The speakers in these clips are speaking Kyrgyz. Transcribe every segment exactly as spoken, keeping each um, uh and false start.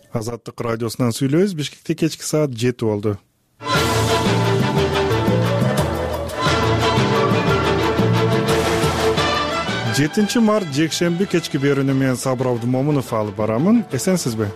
Азаттык радиосунан сүйлөйбүз. Бишкекте кечки саат жети болду. жетинчи март жекшемби кечки берүүнү мен Сабыр Абдумомунов алып барамын. Эсенсизби?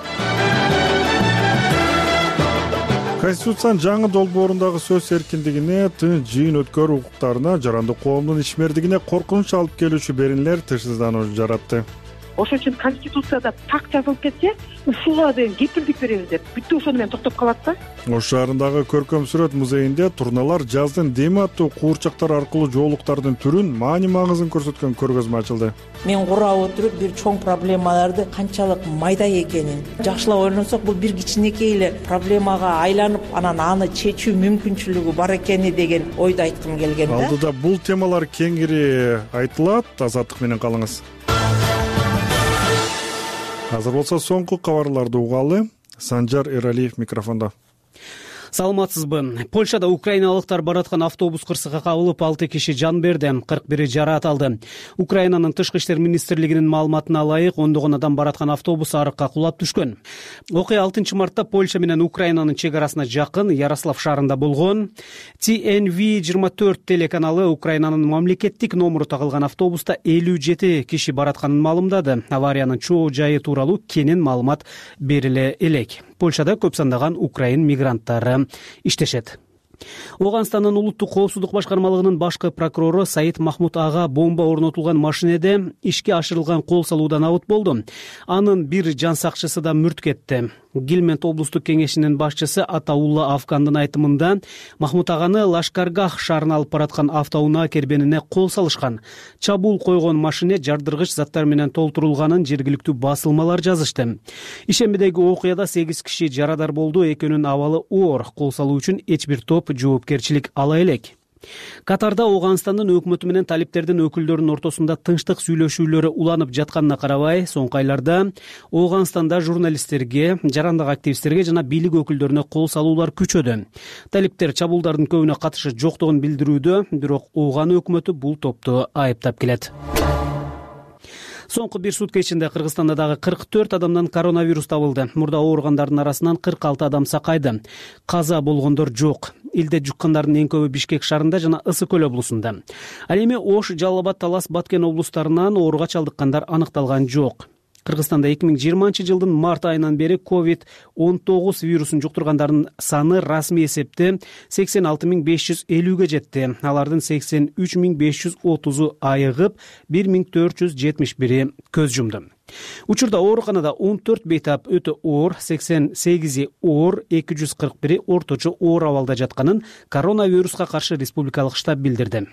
Конституциянын жаңы долбоорундагы сөз эркиндигине, тынч жыйын өткөрүү укуктарына, жарандык коомдун ишмердигине коркунуч алып келүүчү беренелер тынчсыздануу жаратты. Ошон үчүн Конституцияда так жазылып кетсе, ушуга дейин кепилдик беребиз деп, бүттү ошону менен токтоп калат да. Ош шаарындагы Көркөм сүрөт музейинде турналар жаздын деми аттуу куурчактар аркылуу жоолуктардын түрүн, маани магызын көрсөткөн көргөзмө ачылды. Мен курап отуруп бир чоң проблемаларды канчалык майда экенин жакшылап ойлонсок, бул бир кичинекей эле проблемага айланып, анан аны чечүү мүмкүнчүлүгү бар экени деген ойду айткым келген да. Алдыда бул темалар кеңири айтылат. Азаттык менен калыңыз. Азыр болсо соңку кабарларды угалы. Санжар Эралиев микрофондо. Саламатсызбы? Польшада украиналыктар бараткан автобус кырсыкка кабылып, алты киши жан берди, кырк бири жараат алды. Украинанын тышкы иштер министрлигинин маалыматына ылайык, ондогон адам бараткан автобус арыкка кулап түшкөн. Окуя алтынчы мартта Польша менен Украинанын чек арасына жакын Ярослав шаарында болгон. Ти Эн Ви жыйырма төрт телеканалы Украинанын мамлекеттик номуру тагылган автобуста элүү жети киши баратканын маалымдады. Авариянын чоо жайы тууралуу кенен маалымат бериле элек. Польшада көп сандаган украин мигранттары иштешет. Оганстандын улуттук коопсуздук башкармалыгынын башкы прокурору Саид Махмуд ага бомба орнотулган машинеде ишке ашырылган кол салуудан абыт болду. Анын бир жан сакчысы да мүрт кетти. Гилмент облустук кеңешинин башчысы Атаулла Афкандын айтымында, Махмуд аганы Лашкаргах шаарына алып бараткан автоунаа кербенине кол салышкан. Чабуул койгон машине жардыргыч заттар менен толтурулганын жергиликтүү басылмалар жазышты. Ишембидеги окуяда сегиз киши жарадар болду, экөөнүн абалы оор. Кол салуу үчүн эч бир топ жоопкерчилик ала элек. Катарда Оганстандын өкмөтү менен талиптердин өкүлдөрүнүн ортосунда тынчтык сүйлөшүүлөрү уланып жатканына карабай, соңку айларда Оганстанда журналисттерге, жарандык активисттерге жана бийлик өкүлдөрүнө кол салуулар күчөдү. Талиптер чабуулдардын көбүнө катышы жоктугун билдирүүдө, бирок Оган өкмөтү бул топту айыптап келет. Соңку бир сутка ичинде Кыргызстанда дагы кырк төрт адамдан коронавирус табылды. Мурда ооругандардын арасынан кырк алты адам сакайды. Каза болгондор жок. Илде жуккандардын эң көбү Бишкек шаарында жана Ысык Көл облусунда. Ал эми Ош, Жалал Абад, Талас, Баткен облустарынан ооруга чалдыккандар аныкталган жок. Кыргызстанда эки миң жыйырманчы жылдын март айынан бери ковид он тогуз вирусун жуктургандардын саны расмий эсепте сексен алты миң беш жүз элүүгө жетти. Алардын сексен үч миң беш жүз отузу айыгып, бир миң төрт жүз жетимиш бири көз жумду. Учурда ооруканада он төрт бейтап өтө оор, сексен сегизи оор, эки жүз кырк бири орточо оор абалда жатканын коронавируска каршы республикалык штаб билдирди.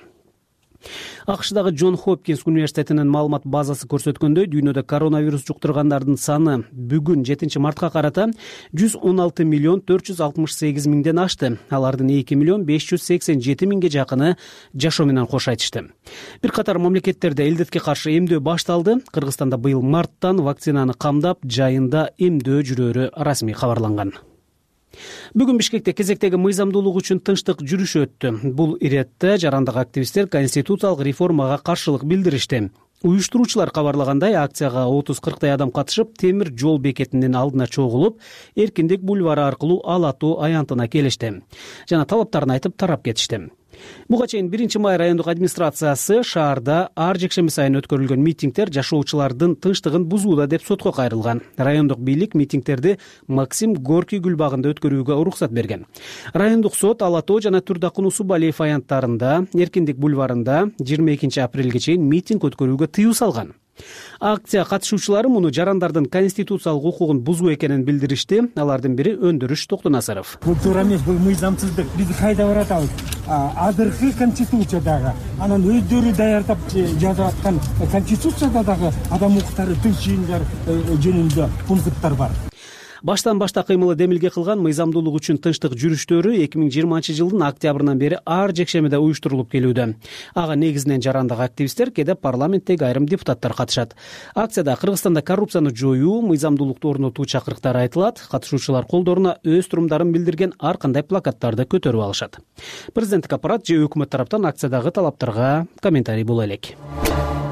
АКШдагы Джон Хопкинс университетинин маалымат базасы көрсөткөндөй, дүйнөдө коронавирус жуктургандардын саны бүгүн жетинчи мартка карата жүз он алты миллион төрт жүз алтымыш сегиз миңден ашты. Алардын эки миллион беш жүз сексен жети миңге жакыны жашоо менен кош айтышты. Бир катар мамлекеттерде илдетке каршы эмдөө башталды. Кыргызстанда быйыл марттан вакцинаны камдап, жайында эмдөө жүрөөрү расмий кабарланган. Бүгүн Бишкекте кезектеги мыйзамдуулук үчүн тынчтык жүрүшү өттү. Бул иретте жарандык активисттер конституциялык реформага каршылык билдиришти. Уюштуруучулар кабарлагандай, акцияга отуз кырктай адам катышып, темир жол бекетинин алдына чогулуп, Эркиндик бульвары аркылуу Ала тоо аянтына келишти жана талаптарын айтып тарап кетишти. Буга чейин биринчи май райондук администрациясы шаарда ар жекшемби сайын өткөрүлгөн митингдер жашоочулардын тынчтыгын бузууда деп сотко кайрылган. Райондук бийлик митингдерди Максим Горький гүлбагында өткөрүүгө уруксат берген. Райондук сот Ала тоо жана Турдакун Усубалиев аянттарында, Эркиндик бульварында жыйырма экинчи апрелге чейин митинг өткөрүүгө тыюу салган. Акция катышуучулары муну жарандардын конституциялык укугун бузуу экенин билдиришти. Алардын бири Өндүрүш Токтонасаров. Бул туура эмес, бул мыйзамсыздык. Биз кайда баратабыз? Азыркы конституциядагы, анан өздөрү даярдап жазып аткан конституцияда дагы адам укуктары, тынч жыйындар жөнүндө пункттар бар. Баштан башта кыймылы демилге кылган мыйзамдуулук үчүн тынчтык жүрүштөрү эки миң жыйырманчы жылдын октябрынан бери ар жекшемиде уюштурулуп келүүдө. Ага негизинен жарандык активисттер, кээде парламенттеги айрым депутаттар катышат. Акцияда Кыргызстанда коррупцияны жоюу, мыйзамдуулукту орнотуу чакырыктары айтылат. Катышуучулар колдоруна өз турумдарын билдирген ар кандай плакаттарды көтөрүп алышат. Президенттик аппарат же өкмөт тараптан акциядагы талаптарга комментарий боло элек.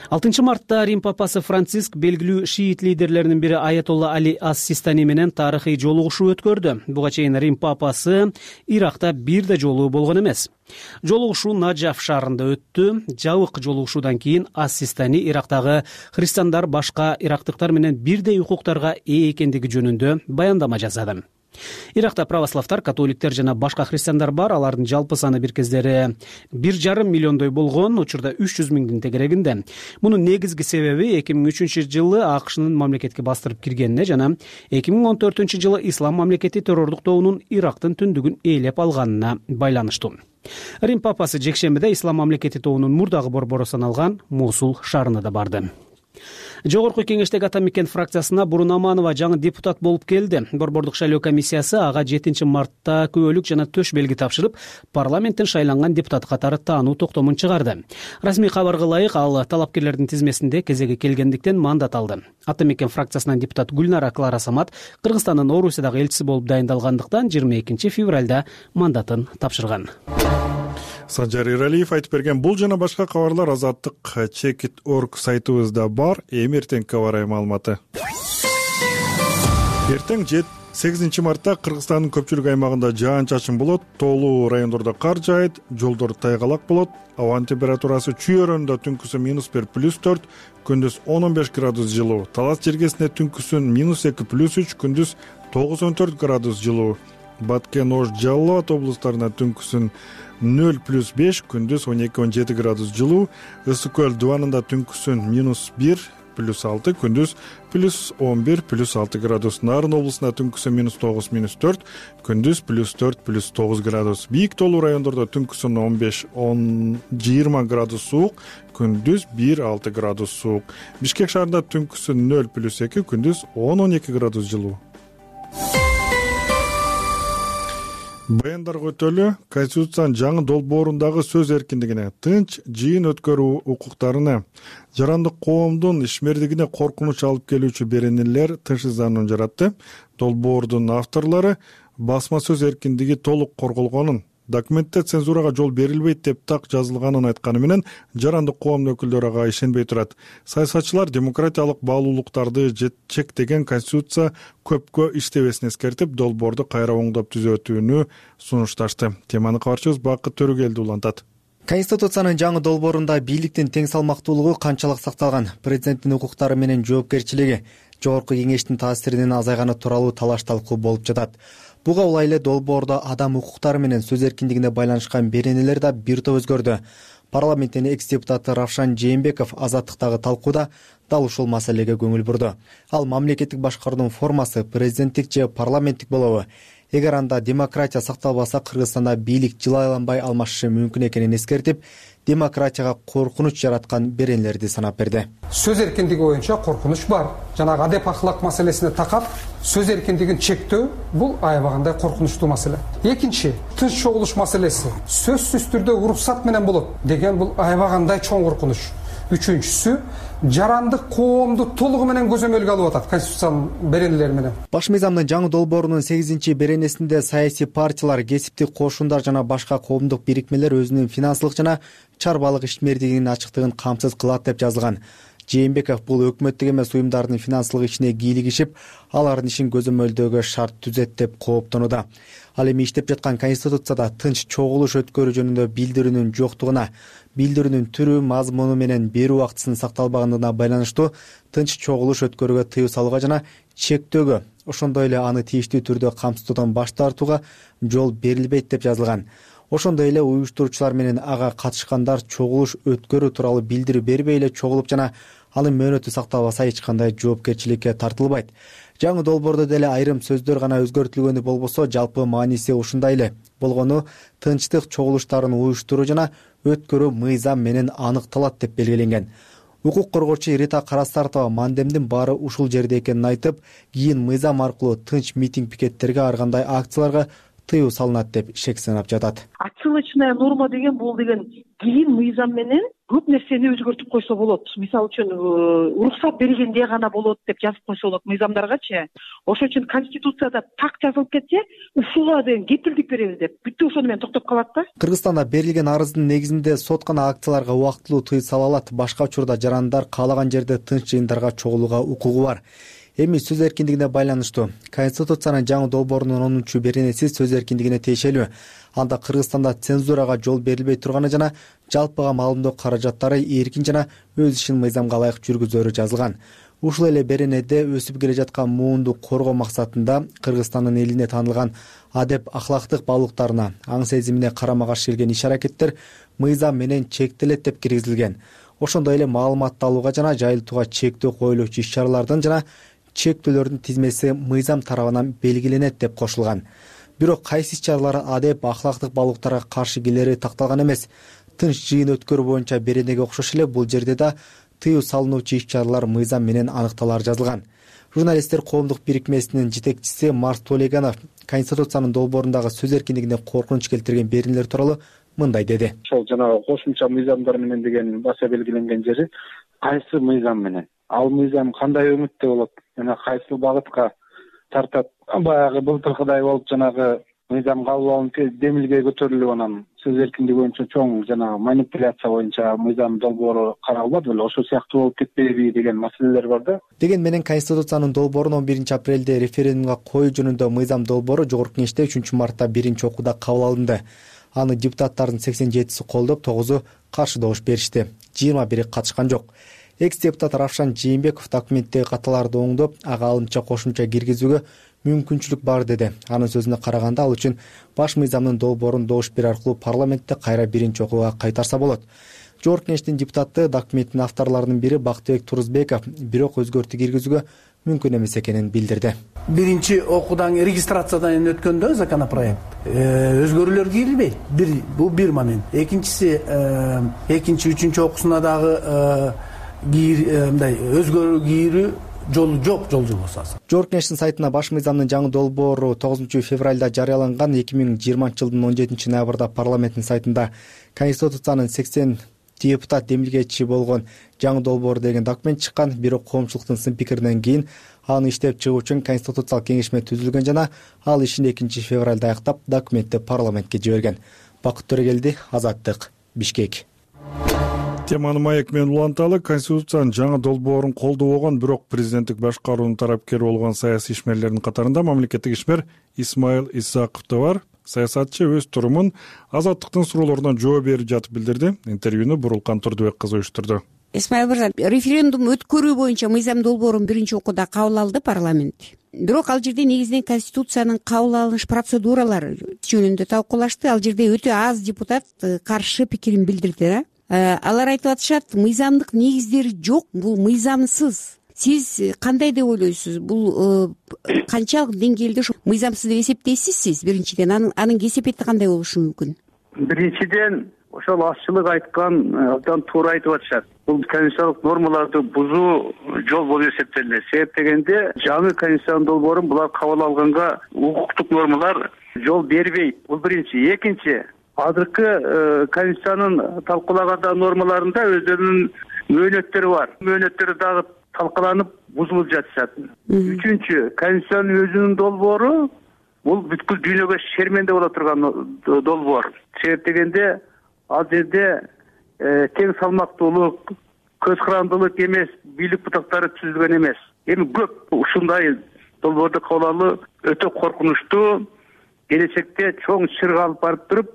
алтынчы мартта Рим папасы Франциск белгилүү шиит лидерлеринин бири Аятолла Али ас-Систани менен тарыхый жолугушуу өткөрдү. Буга чейин Рим папасы Иракта бир да жолу болгон эмес. Жолугушуу Наджаф шаарында өттү. Жабык жолугушуудан кийин ас-Систани Ирактагы христиандар башка ирактыктар менен бирдей укуктарга ээ экендиги жөнүндө баяндама жасады. Иракта православтар, католиктер жана башка христиандар бар. Алардын жалпы саны бир кездери бир жарым миллиондой болгон, учурда үч жүз миңдин тегерегинде. Мунун негизги себеби эки миң үчүнчү жылы АКШнын мамлекетке бастырып киргенине жана эки миң он төртүнчү жылы ислам мамлекети террордук тобунун Ирактын түндүгүн ээлеп алганына байланыштуу. Рим папасы жекшембиде ислам мамлекети тобунун мурдагы борбору саналган Мусул шаарына да барды. Жогорку кеңештеги Атамекен фракциясына Бурун Аманова жаңы депутат болуп келди. Борбордук шайлоо комиссиясы ага жетинчи мартта күбөлүк жана төш белги тапшырып, парламенттин шайланган депутат катары таануу токтомун чыгарды. Расмий кабарга ылайык, ал талапкерлердин тизмесинде кезеги келгендиктен мандат алды. Атамекен фракциясынан депутат Гүлнара Клара Самат Кыргызстандын Орусиядагы элчиси болуп дайындалгандыктан жыйырма экинчи февралда мандатын тапшырган. Санжар Иралиев айтып берген бул жана башка кабарлар Азаттык чекит точка орг сайтыбызда бар. Эми эртеңки кабар маалыматы. Эртең сегизинчи мартта Кыргызстандын көпчүлүк аймагында жаан-чачын болот, тоолуу райондордо кар жаайт, жолдор тайгалак болот. Абанын температурасы чүй өрөөнүндө түнкүсү минус бир плюс төрт, күндүз он он беш градус жылуу. Талас жергесинде түнкүсүн минус эки плюс үч, күндүз тогуз он төрт градус жылуу. Баткен, Ош, Жалал Абад облустарына түнкүсүн нөл плюс беш, күндүз он эки он жети градус жылуу. Ысык көл дубанында түнкүсүн минус бир плюс алты, күндүз плюс он бир плюс алты градус. Нарын облусунда түнкүсүн минус тогуз минус төрт, күндүз плюс төрт плюс тогуз градус. Бийик тоолуу райондордо түнкүсүн он беш он жыйырма градус суук, күндүз бир алты градус суук. Бишкек шаарында түнкүсүн нөл плюс эки, күндүз он он эки градус жылуу. Баяндарга өтөлү. Конституциянын жаңы долбоорундагы сөз эркиндигине, тынч жыйын өткөрүү укуктарына, жарандык коомдун ишмердигине коркунуч алып келүүчү беренелер тынчсызданууну жаратты. Долбоордун авторлору басма сөз эркиндиги толук корголгонун, документте цензурага жол берилбейт деп так жазылганын айтканы менен жарандык коомдун өкүлдөрү ага ишенбей турат. Саясатчылар демократиялык баалуулуктарды чектеген конституция көпкө иштебесин эскертип, долбоорду кайра оңдоп түзөтүүнү сунушташты. Теманы кабарчыбыз Бакыт Төрөгелди улантат. Конституциянын жаңы долбоорунда бийликтин тең салмактуулугу канчалык сакталган, президенттин укуктары менен жоопкерчилиги, жогорку кеңештин таасиринин азайганы тууралуу талаш талкуу болуп жатат. Буга улай эле долбоордо адам укуктары менен сөз эркиндигине байланышкан беренелер да бир топ өзгөрдү. Парламенттин экс-депутаты Равшан Жээнбеков Азаттыктагы талкууда дал ушул маселеге көңүл бурду. Ал мамлекеттик башкаруунун формасы президенттик же парламенттик болобу? Эгер анда демократия сакталбаса, Кыргызстанда бийлик жылайланбай алмашышы мүмкүн экенин эскертип, демократияга коркунуч жараткан беренелерди санап берди. Сөз эркиндиги боюнча коркунуч бар. Жанагы адеп ахлак маселесине такап, сөз эркиндигин чектөө бул аябагандай коркунучтуу маселе. Экинчи, тынч чогулуш маселеси. Сөзсүз түрдө уруксат менен болот деген бул аябагандай чоң коркунуч. Үчүнчүсү, жарандык коомду толугу менен көзөмөлгө алып атат конституциянын беренелери менен. Баш мыйзамдын жаңы долбоорунун сегизинчи беренесинде саясий партиялар, кесиптик кошундар жана башка коомдук бирикмелер өзүнүн финансылык жана чарбалык ишмердигинин ачыктыгын камсыз кылат деп жазылган. Жээнбеков бул өкмөттүк эмес уюмдардын финансылык ишине кийлигишип, алардын ишин көзөмөлдөөгө шарт түзөт деп кооптонууда. Ал эми иштеп жаткан конституцияда тынч чогулуш өткөрүү жөнүндө билдирүүнүн жоктугуна, билдирүүнүн түрү, мазмуну менен берүү убактысынын сакталбагандыгына байланыштуу тынч чогулуш өткөрүүгө тыюу салууга жана чектөөгө, ошондой эле аны тийиштүү түрдө камсыздоодан баш тартууга жол берилбейт деп жазылган. Ошондой эле уюштуруучулар менен ага катышкандар чогулуш өткөрүү тууралуу билдирүү бербей эле чогулуп жана анын мөөнөтү сакталбаса эч кандай жоопкерчиликке тартылбайт. Жаңы долбоордо деле айрым сөздөр гана өзгөртүлгөнү болбосо, жалпы мааниси ушундай эле болгону тынчтык чогулуштарын уюштуруу жана өткөрүү мыйзам менен аныкталат деп белгиленген. Укук коргоочу Рита Карастартова мандемдин баары ушул жерде экенин айтып, кийин мыйзам аркылуу тынч митинг пикеттерге ар кандай акцияларга тыюу салынат деп шек санап жатат. Отсылочная норма деген бул деген кийин мыйзам менен көп нерсени өзгөртүп койсо болот. Мисалы үчүн уруксат бергенде гана болот деп жазып койсо болот мыйзамдаргачы. Ошон үчүн Конституцияда так жазылып кетсе, ушуга деген кепилдик беребиз деп бүт ошону менен токтоп калат да. Кыргызстанда берилген арыздын негизинде сот гана акцияларга убактылуу тыюу сала алат. Башка учурда жарандар каалаган жерде тынч жыйындарга чогулууга укугу бар. Эми сөз эркиндигине байланыштуу. Конституциянын жаңы долбоорунун онунчу беренеси сөз эркиндигине тиешелүү. Анда Кыргызстанда цензурага жол берилбей турганы жана жалпыга маалымдоо каражаттары эркин жана өз ишин мыйзамга ылайык жүргүзөрү жазылган. Ушул эле беренеде өсүп келе жаткан муунду коргоо максатында Кыргызстандын элине таанылган адеп ахлактык баалуулуктарына, аң сезимине карама каршы келген иш-аракеттер мыйзам менен чектелет деп киргизилген. Ошондой эле маалыматты алууга жана жайылтууга чектөө коюлуучу иш-чаралардын жана чектөөлөрдүн тизмеси мыйзам тарабынан белгиленет деп кошулган. Бирок кайсы иш-чаралар адеп ахлактык баалуулуктарга каршы келери такталган эмес. Тынч жыйын өткөрүү боюнча беренеге окшош эле бул жерде да тыюу салынуучу иш-чаралар мыйзам менен аныкталары жазылган. Журналисттер коомдук бирикмесинин жетекчиси Марс Толеганов Конституциянын долбоорундагы сөз эркиндигине коркунуч келтирген беренелер тууралуу мындай деди. Ошол жанагы кошумча мыйзамдар менен деген баса белгиленген жери кайсы мыйзам менен, ал мыйзам кандай өңүттө болот, жана кайсы багытка тартат. Баягы былтыркыдай болуп жанагы мыйзам кабыл алынып демилге көтөрүлүп анан сөз эркиндиги боюнча чоң жанагы манипуляция боюнча мыйзам долбоору каралбады беле, ошол сыяктуу болуп кетпейби деген маселелер бар да. Деген менен Конституциянын долбоорун он биринчи апрелде референдумга коюу жөнүндө мыйзам долбоору Жогорку Кеңеште үчүнчү мартта биринчи окууда кабыл алынды. Аны депутаттардын сексен жетиси колдоп, тогузу каршы добуш беришти. жыйырма бири катышкан жок. Экс-депутат Равшан Жээнбеков документтеги каталарды оңдоп, ага алымча кошумча киргизүүгө мүмкүнчүлүк бар деди. Анын сөзүнө караганда ал үчүн баш мыйзамдын долбоорун добуш берүү аркылуу парламентте кайра биринчи окууга кайтарса болот. Жогорку Кеңештин депутаты документтин авторлорунун бири Бактыбек Турузбеков бирок өзгөртүү киргизүүгө мүмкүн эмес экенин билдирди. Биринчи окуудан регистрациядан өткөндө законопроект өзгөрүүлөр кирилбейт. Бир бул бир момент. Экинчиси экинчи, үчүнчү окуусуна дагы мындай өзгөрүү кирүү жолу жок, жол жобосу. Жогорку Кеңештин сайтына баш мыйзамдын жаңы долбоору тогузунчу февралда жарыяланган. эки миң жыйырманчы жылдын он жетинчи ноябрда парламенттин сайтында Конституциянын сексен депутат демилгечи болгон жаңы долбоор деген документ чыккан. Бирок коомчулуктун сын пикиринен кийин аны иштеп чыгуу үчүн конституциялык кеңешме түзүлгөн жана ал ишин экинчи февралда аяктап документти парламентке жиберген. Бакыт Төрөгелди, Азаттык, Бишкек. Теманы маек менен уланталы. Конституциянын жаңы долбоорун колдобогон, бирок президенттик башкаруунун тарапкери болгон саясий ишмерлердин катарында мамлекеттик ишмер Исмаил Исаков да бар. Саясатчы өз турумун Азаттыктын суроолоруна жооп берип жатып билдирди. Интервьюну Бурулкан Турдубек кызы уюштурду. Исмаил мырза, референдум өткөрүү боюнча мыйзам долбоорун биринчи окууда кабыл алды парламент. Бирок ал жерде негизинен Конституциянын кабыл алыныш процедуралары жөнүндө талкуулашты. Ал жерде өтө аз депутат каршы пикирин билдирди. Алар айтып атышат, мыйзамдык негиздери жок, бул мыйзамсыз. Сиз кандай деп ойлойсуз? Бул канчалык деңгээлде мыйзамсыз деп эсептейсиз сиз? Биринчиден анын анын кесепети кандай болушу мүмкүн? Биринчиден ошол азчылык айткан абдан туура айтып атышат. Бул конституциялык нормаларды бузуу жол болуп эсептелет. Себеп дегенде жаңы конституциянын долбоорун булар кабыл алганга укуктук нормалар жол бербейт. Бул биринчи. Экинчи, азыркы конституциянын талкуулаганда нормаларында өздөрүнүн мөөнөттөрү бар. Мөөнөттөрү дагы талкаланып бузулуп жатышат. Үчүнчү, конституциянын өзүнүн долбоору бул бүткүл дүйнөгө шерменде боло турган долбоор. Себеп дегенде ал жерде тең салмактуулук, көз карандылык эмес, бийлик бутактары түзүлгөн эмес. Эми көп ушундай долбоорду кабыл алуу өтө коркунучтуу, келечекте чоң чырга алып барып туруп,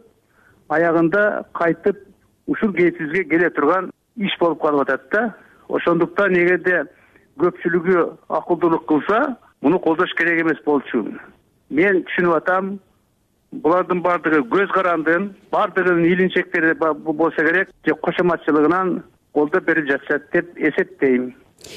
аягында кайтып ушул кейсизге келе турган иш болуп калып атат да. Ошондуктан эгерде көпчүлүгү акылдуулук кылса, муну колдош керек эмес болчу. Мен түшүнүп атам, булардын бардыгы көз карандын, бардыгынын илинчектери болсо керек, же кошоматчылыгынан колдоп берип жатышат деп эсептейм.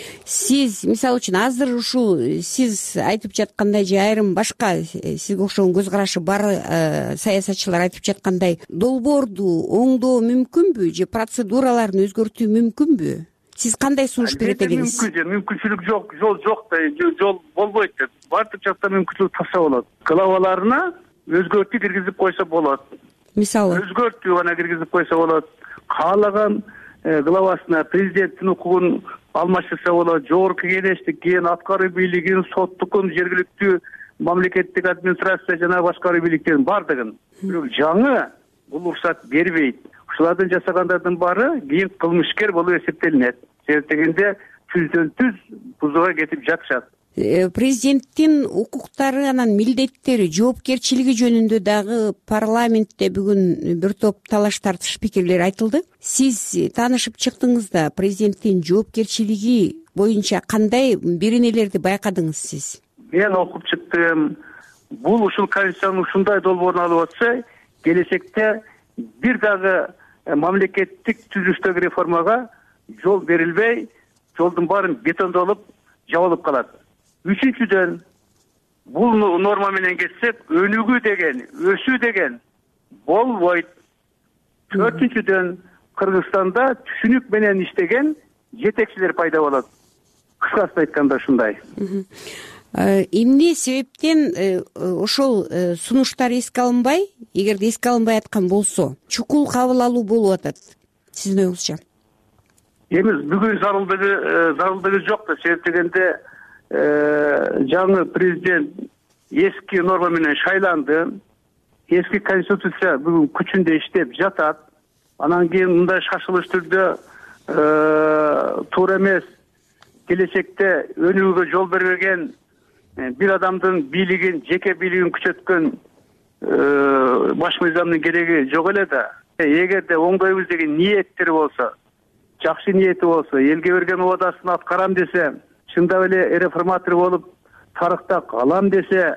Сиз, мисалы үчүн, азыр ушул сиз айтып жаткандай же айрым башка сизге окшогон көз карашы бар саясатчылар айтып жаткандай долбоорду оңдоо мүмкүнбү же процедураларын өзгөртүү мүмкүнбү? Сиз кандай сунуш берет элеңиз? Мүмкүн же, мүмкүнчүлүк жок, жол жок да, жол болбойт деп. Бардык жакта мүмкүнчүлүк тапса болот. Главаларына өзгөртүү киргизип койсо болот. Мисалы өзгөртүү гана киргизип койсо болот. Каалаган главасына президенттин укугун алмаштырса болот, жогорку кеңештикин, аткаруу бийлигин, соттукун, жергиликтүү мамлекеттик администрация жана башкаруу бийликтерин бардыгын. Бирок жаңы бул уруксат бербейт. Ушулардын жасагандардын баары кийин кылмышкер болуп эсептелинет. Себеп дегенде түздөн түз бузууга кетип жатышат. Президенттин укуктары анан милдеттери, жоопкерчилиги жөнүндө дагы парламентте бүгүн бир топ талаш тартыш пикирлер айтылды. Сиз таанышып чыктыңыз да президенттин жоопкерчилиги боюнча кандай биринелерди байкадыңыз сиз? Мен окуп чыктым. Бул ушул конституциянын ушундай долбоорун алып атса, келечекте бир дагы мамлекеттик түзүлүштөгү реформага жол берилбей, жолдун баарын бетондолуп, жабылып калат. Үчүнчүдөн, бул норма менен кетсек, өнүгүү деген, өсүү деген болбойт. Төртүнчүдөн, Кыргызстанда түшүнүк менен иштеген жетекчилер пайда болот. Кыскасы айтканда ушундай. Эмне себептен ошол сунуштар эске алынбай, эгерде эске алынбай аткан болсо, чукул кабыл алуу болуп атат сиздин оюңузча? Эми бүгүн зарылдыгы зарылдыгы жок да, себеп дегенде жаңы президент эски норма менен шайланды. Эски конституция бүгүн күчүндө иштеп жатат. Анан кийин мындай шашылыш түрдө туура эмес, келечекте өнүгүүгө жол бербеген бир адамдын бийлигин, жеке бийлигин күчөткөн баш мыйзамдын кереги жок эле да. Эгерде оңдойбуз деген ниеттери болсо, жакшы ниети болсо, элге берген убадасын аткарам десе, чындап эле реформатор болуп тарыхта калам десе,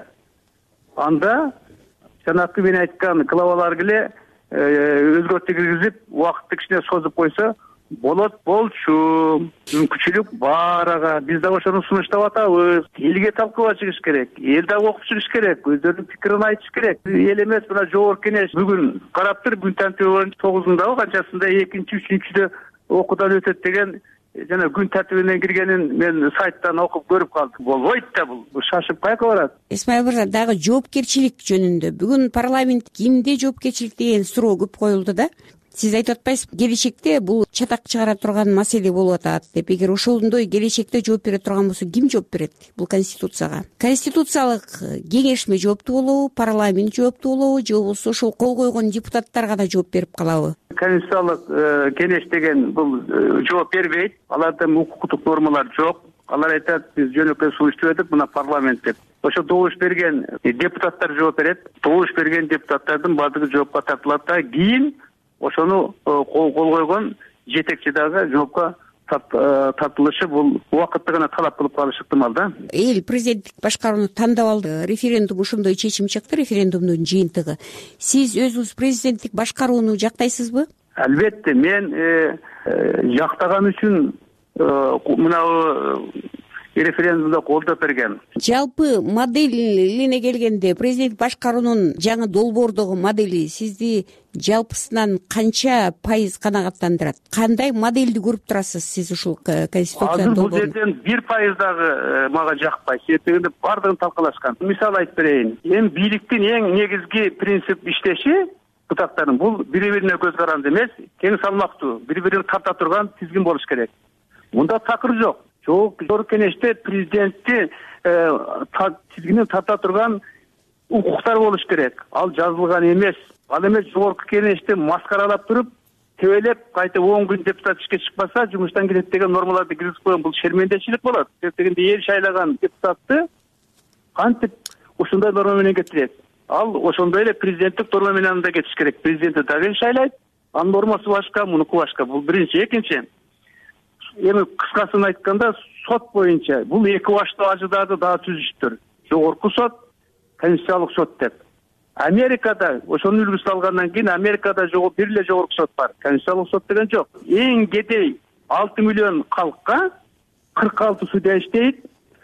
анда жанакы мен айткан главалар эле өзгөртүү киргизип, убакытты кичине созуп койсо болот болчу. Мүмкүнчүлүк бар ага. Биз да ошону сунуштап атабыз. Элге талкууга чыгыш керек. Эл да окуп чыгыш керек. Өздөрүнүн пикирин айтыш керек. Эл эмес, мына жогорку кеңеш бүгүн карап тур, күн тартиби боюнча тогузундабы канчасында экинчи, үчүнчүдө окуудан өтөт деген жана күн тартибинен киргенин мен сайттан окуп көрүп калдым. Болбойт да бул. Бул шашып кайка барат. Исмаил мырза, дагы жоопкерчилик жөнүндө бүгүн парламент кимде жоопкерчилик деген суроо көп коюлду да. Сиз айтып атпайсыз, келечекте бул чатак чыгара турган маселе болуп атат деп. Эгер ошондой келечекте жооп бере турган болсо, ким жооп берет бул конституцияга? Конституциялык кеңешме жооптуу болобу, парламент жооптуу болобу, же болбосо ошол кол койгон депутаттар гана жооп берип калабы? Конституциялык кеңеш деген бул жооп бербейт. Аларда укуктук нормалар жок. Алар айтат, биз жөнөкөй сунуштап, мына парламент деп. Ошо добуш берген депутаттар жооп берет. Добуш берген депутаттардын баардыгы жоопко тартылат да, кийин ошону кол койгон жетекчи дагы жоопко тартылышы бул убакытты гана талап кылып калышы ыктымал да. Эл президенттик башкарууну тандап алды. Референдум ошондой чечим чыкты, референдумдун жыйынтыгы. Сиз өзүңүз президенттик башкарууну жактайсызбы? Албетте, мен жактаган үчүн мына референдумда колдоп берген. Жалпы моделине келгенде президент башкаруунун жаңы долбоордогу модели сизди жалпысынан канча пайыз канагаттандырат? Кандай модельди көрүп турасыз сиз ушул конституциянын долбоорун? Бул жерден бир пайыз дагы мага жакпайт. Себеп дегенде бардыгын талкалашкан. Мисал айтып берейин. Эми бийликтин эң негизги принцип иштеши бутактардын бул бири-бирине көз каранды эмес, тең салмактуу, бири-бирин тарта турган тизгин болуш керек. Мында такыр жок. Жогорку кеңеште президентти тизгинин тарта турган укуктар болуш керек. Ал жазылган эмес. Ал эмес жогорку кеңешти маскаралап туруп, тебелеп кайта он күн депутат ишке чыкпаса, жумуштан кетет деген нормаларды киргизип койгон, бул шермендечилик болот. Себеп дегенде эл шайлаган депутатты кантип ушундай норма менен кетирет? Ал ошондой эле президенттик норма менен да кетиш керек. Президентти дагы шайлайт. Анын нормасы башка, мунуку башка. Бул биринчи. Экинчи, эми кыскасын айтканда, сот боюнча бул эки баштуу ажыдарды дагы түзүштүр. Жогорку сот, конституциялык сот деп. Америкада ошону үлгүсү алгандан кийин Америкада жогорку бир эле жогорку сот бар. Конституциялык сот деген жок. Эң кедей алты миллион калкка кырк алты судья иштейт.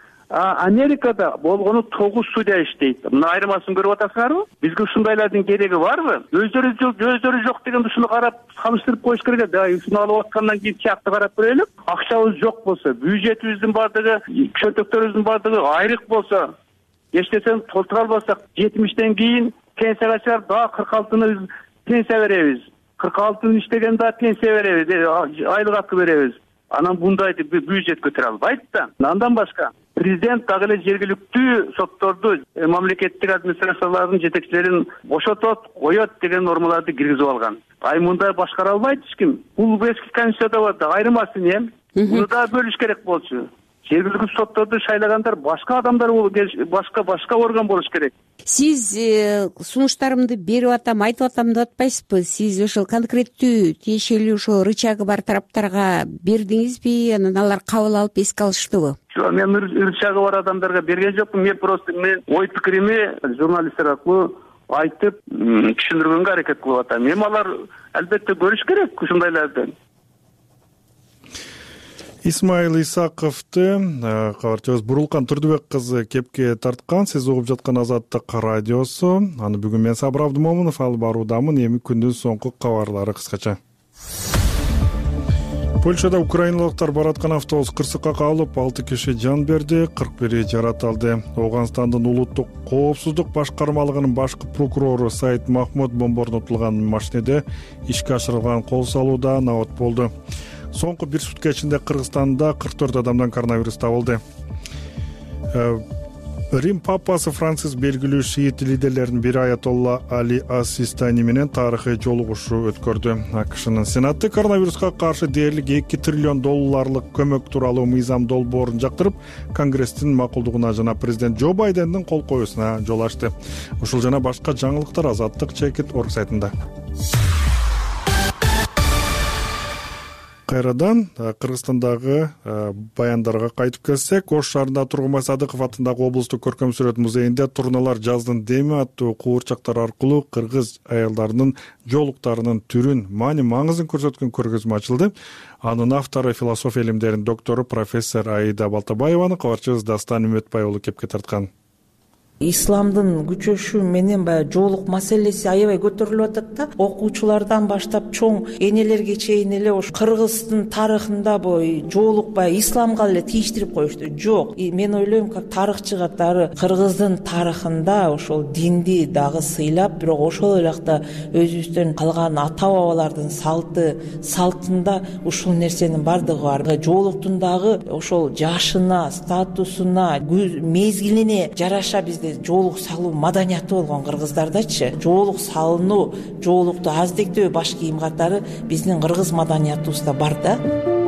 Америкада болгону тогуз судья иштейт. Мына айырмасын көрүп атасыңарбы? Бизге ушундайлардын кереги барбы? Өздөрү жок, өздөрү жок дегенде ушуну карап салыштырып коюш керек. Да, ушуну алып аткандан кийин чакты карап көрөлүк. Акчабыз жок болсо, бюджетибиздин бардыгы, чөнтөктөрүбүздүн бардыгы айрык болсо, эчтесен толтура албасак, жетимиштен кийин пенсияга чыгарып, дагы кырк алтыны пенсия беребиз. кырк алты күн иштеген да пенсия беребиз, айлык акы беребиз. Анан бундайды бюджет көтөрө албайт да. Андан башка президент дагы эле жергиликтүү сотторду, мамлекеттик администрациялардын жетекчилерин бошотот, коет деген нормаларды киргизип алган. Ай мындай башкара албайт эч ким. Бул эски конституцияда бар да, айырмасын эм. Муну да бөлүш керек болчу. Жергиликтүү сотторду шайлагандар башка адамдар болуп, башка башка орган болуш керек. Сиз сунуштарымды берип атам, айтып атам деп атпайсызбы? Сиз ошол конкреттүү тиешелүү ошол рычагы бар тараптарга бердиңизби? Анан алар кабыл алып эске алыштыбы? Жок, мен рычагы бар адамдарга берген жокмун. Мен просто мен ой пикирими журналисттер аркылуу айтып, түшүндүргөнгө аракет кылып атам. Эми алар албетте көрүш керек ушундайларды. Исмаил Исаковду кабарчыбыз Бурулкан Турдубек кызы кепке тарткан. Сиз угуп жаткан Азаттык радиосу. Аны бүгүн мен Сабыр Абдымомунов алып баруудамын. Эми күндүн соңку кабарлары кыскача. Польшада украиналыктар бараткан автобус кырсыкка кагылып, алты киши жан берди, кырк бири жараталды. Оганстандын улуттук коопсуздук башкармалыгынын башкы прокурору Сайт Махмуд бомборнотулган машинеде ишке ашырылган кол салууда набат болду. Соңку бир сутка ичинде Кыргызстанда кырк төрт адамдан коронавирус табылды. Рим папасы Франциск белгилүү шиит лидерлеринин бири Аятолла Али Ас-Систани менен тарыхый жолугушуу өткөрдү. АКШнын Сенаты коронавируска каршы дээрлик эки триллион долларлык көмөк тууралуу мыйзам долбоорун жактырып, Конгресстин макулдугуна жана президент Джо Байдендин кол коюусуна жол ачты. Ушул жана башка жаңылыктар Азаттык чекит орг сайтында. Кайрадан Кыргызстандагы баяндарга кайтып келсек, Ош шаарында Тургунбай Садыков атындагы облустук көркөм сүрөт музейинде турналар жаздын деми аттуу куурчактар аркылуу кыргыз аялдарынын жоолуктарынын түрүн, маани маңызын көрсөткөн көргөзмө ачылды. Анын автору философия илимдеринин доктору профессор Аида Балтабаеваны кабарчыбыз Дастан Үмөтбай уулу кепке тарткан. Исламдын күчөшү менен баягы жоолук маселеси аябай көтөрүлүп атат да. Окуучулардан баштап чоң энелерге чейин эле ош Кыргыздын тарыхында бой жоолук баягы исламга эле тийиштирип коюшту. Жок, мен ойлойм, как тарыхчы катары Кыргыздын тарыхында ошол динди дагы сыйлап, бирок ошол элакта өзүбүздөн калган ата бабалардын салты, салтында ушул нерсенин бардыгы бар. Жоолуктун дагы ошол жашына, статусуна, мезгилине жараша бизде жоолук салуу маданияты болгон кыргыздардачы. Жоолук салынуу, жоолукту аздектөө баш кийим катары биздин кыргыз маданиятыбызда бар да.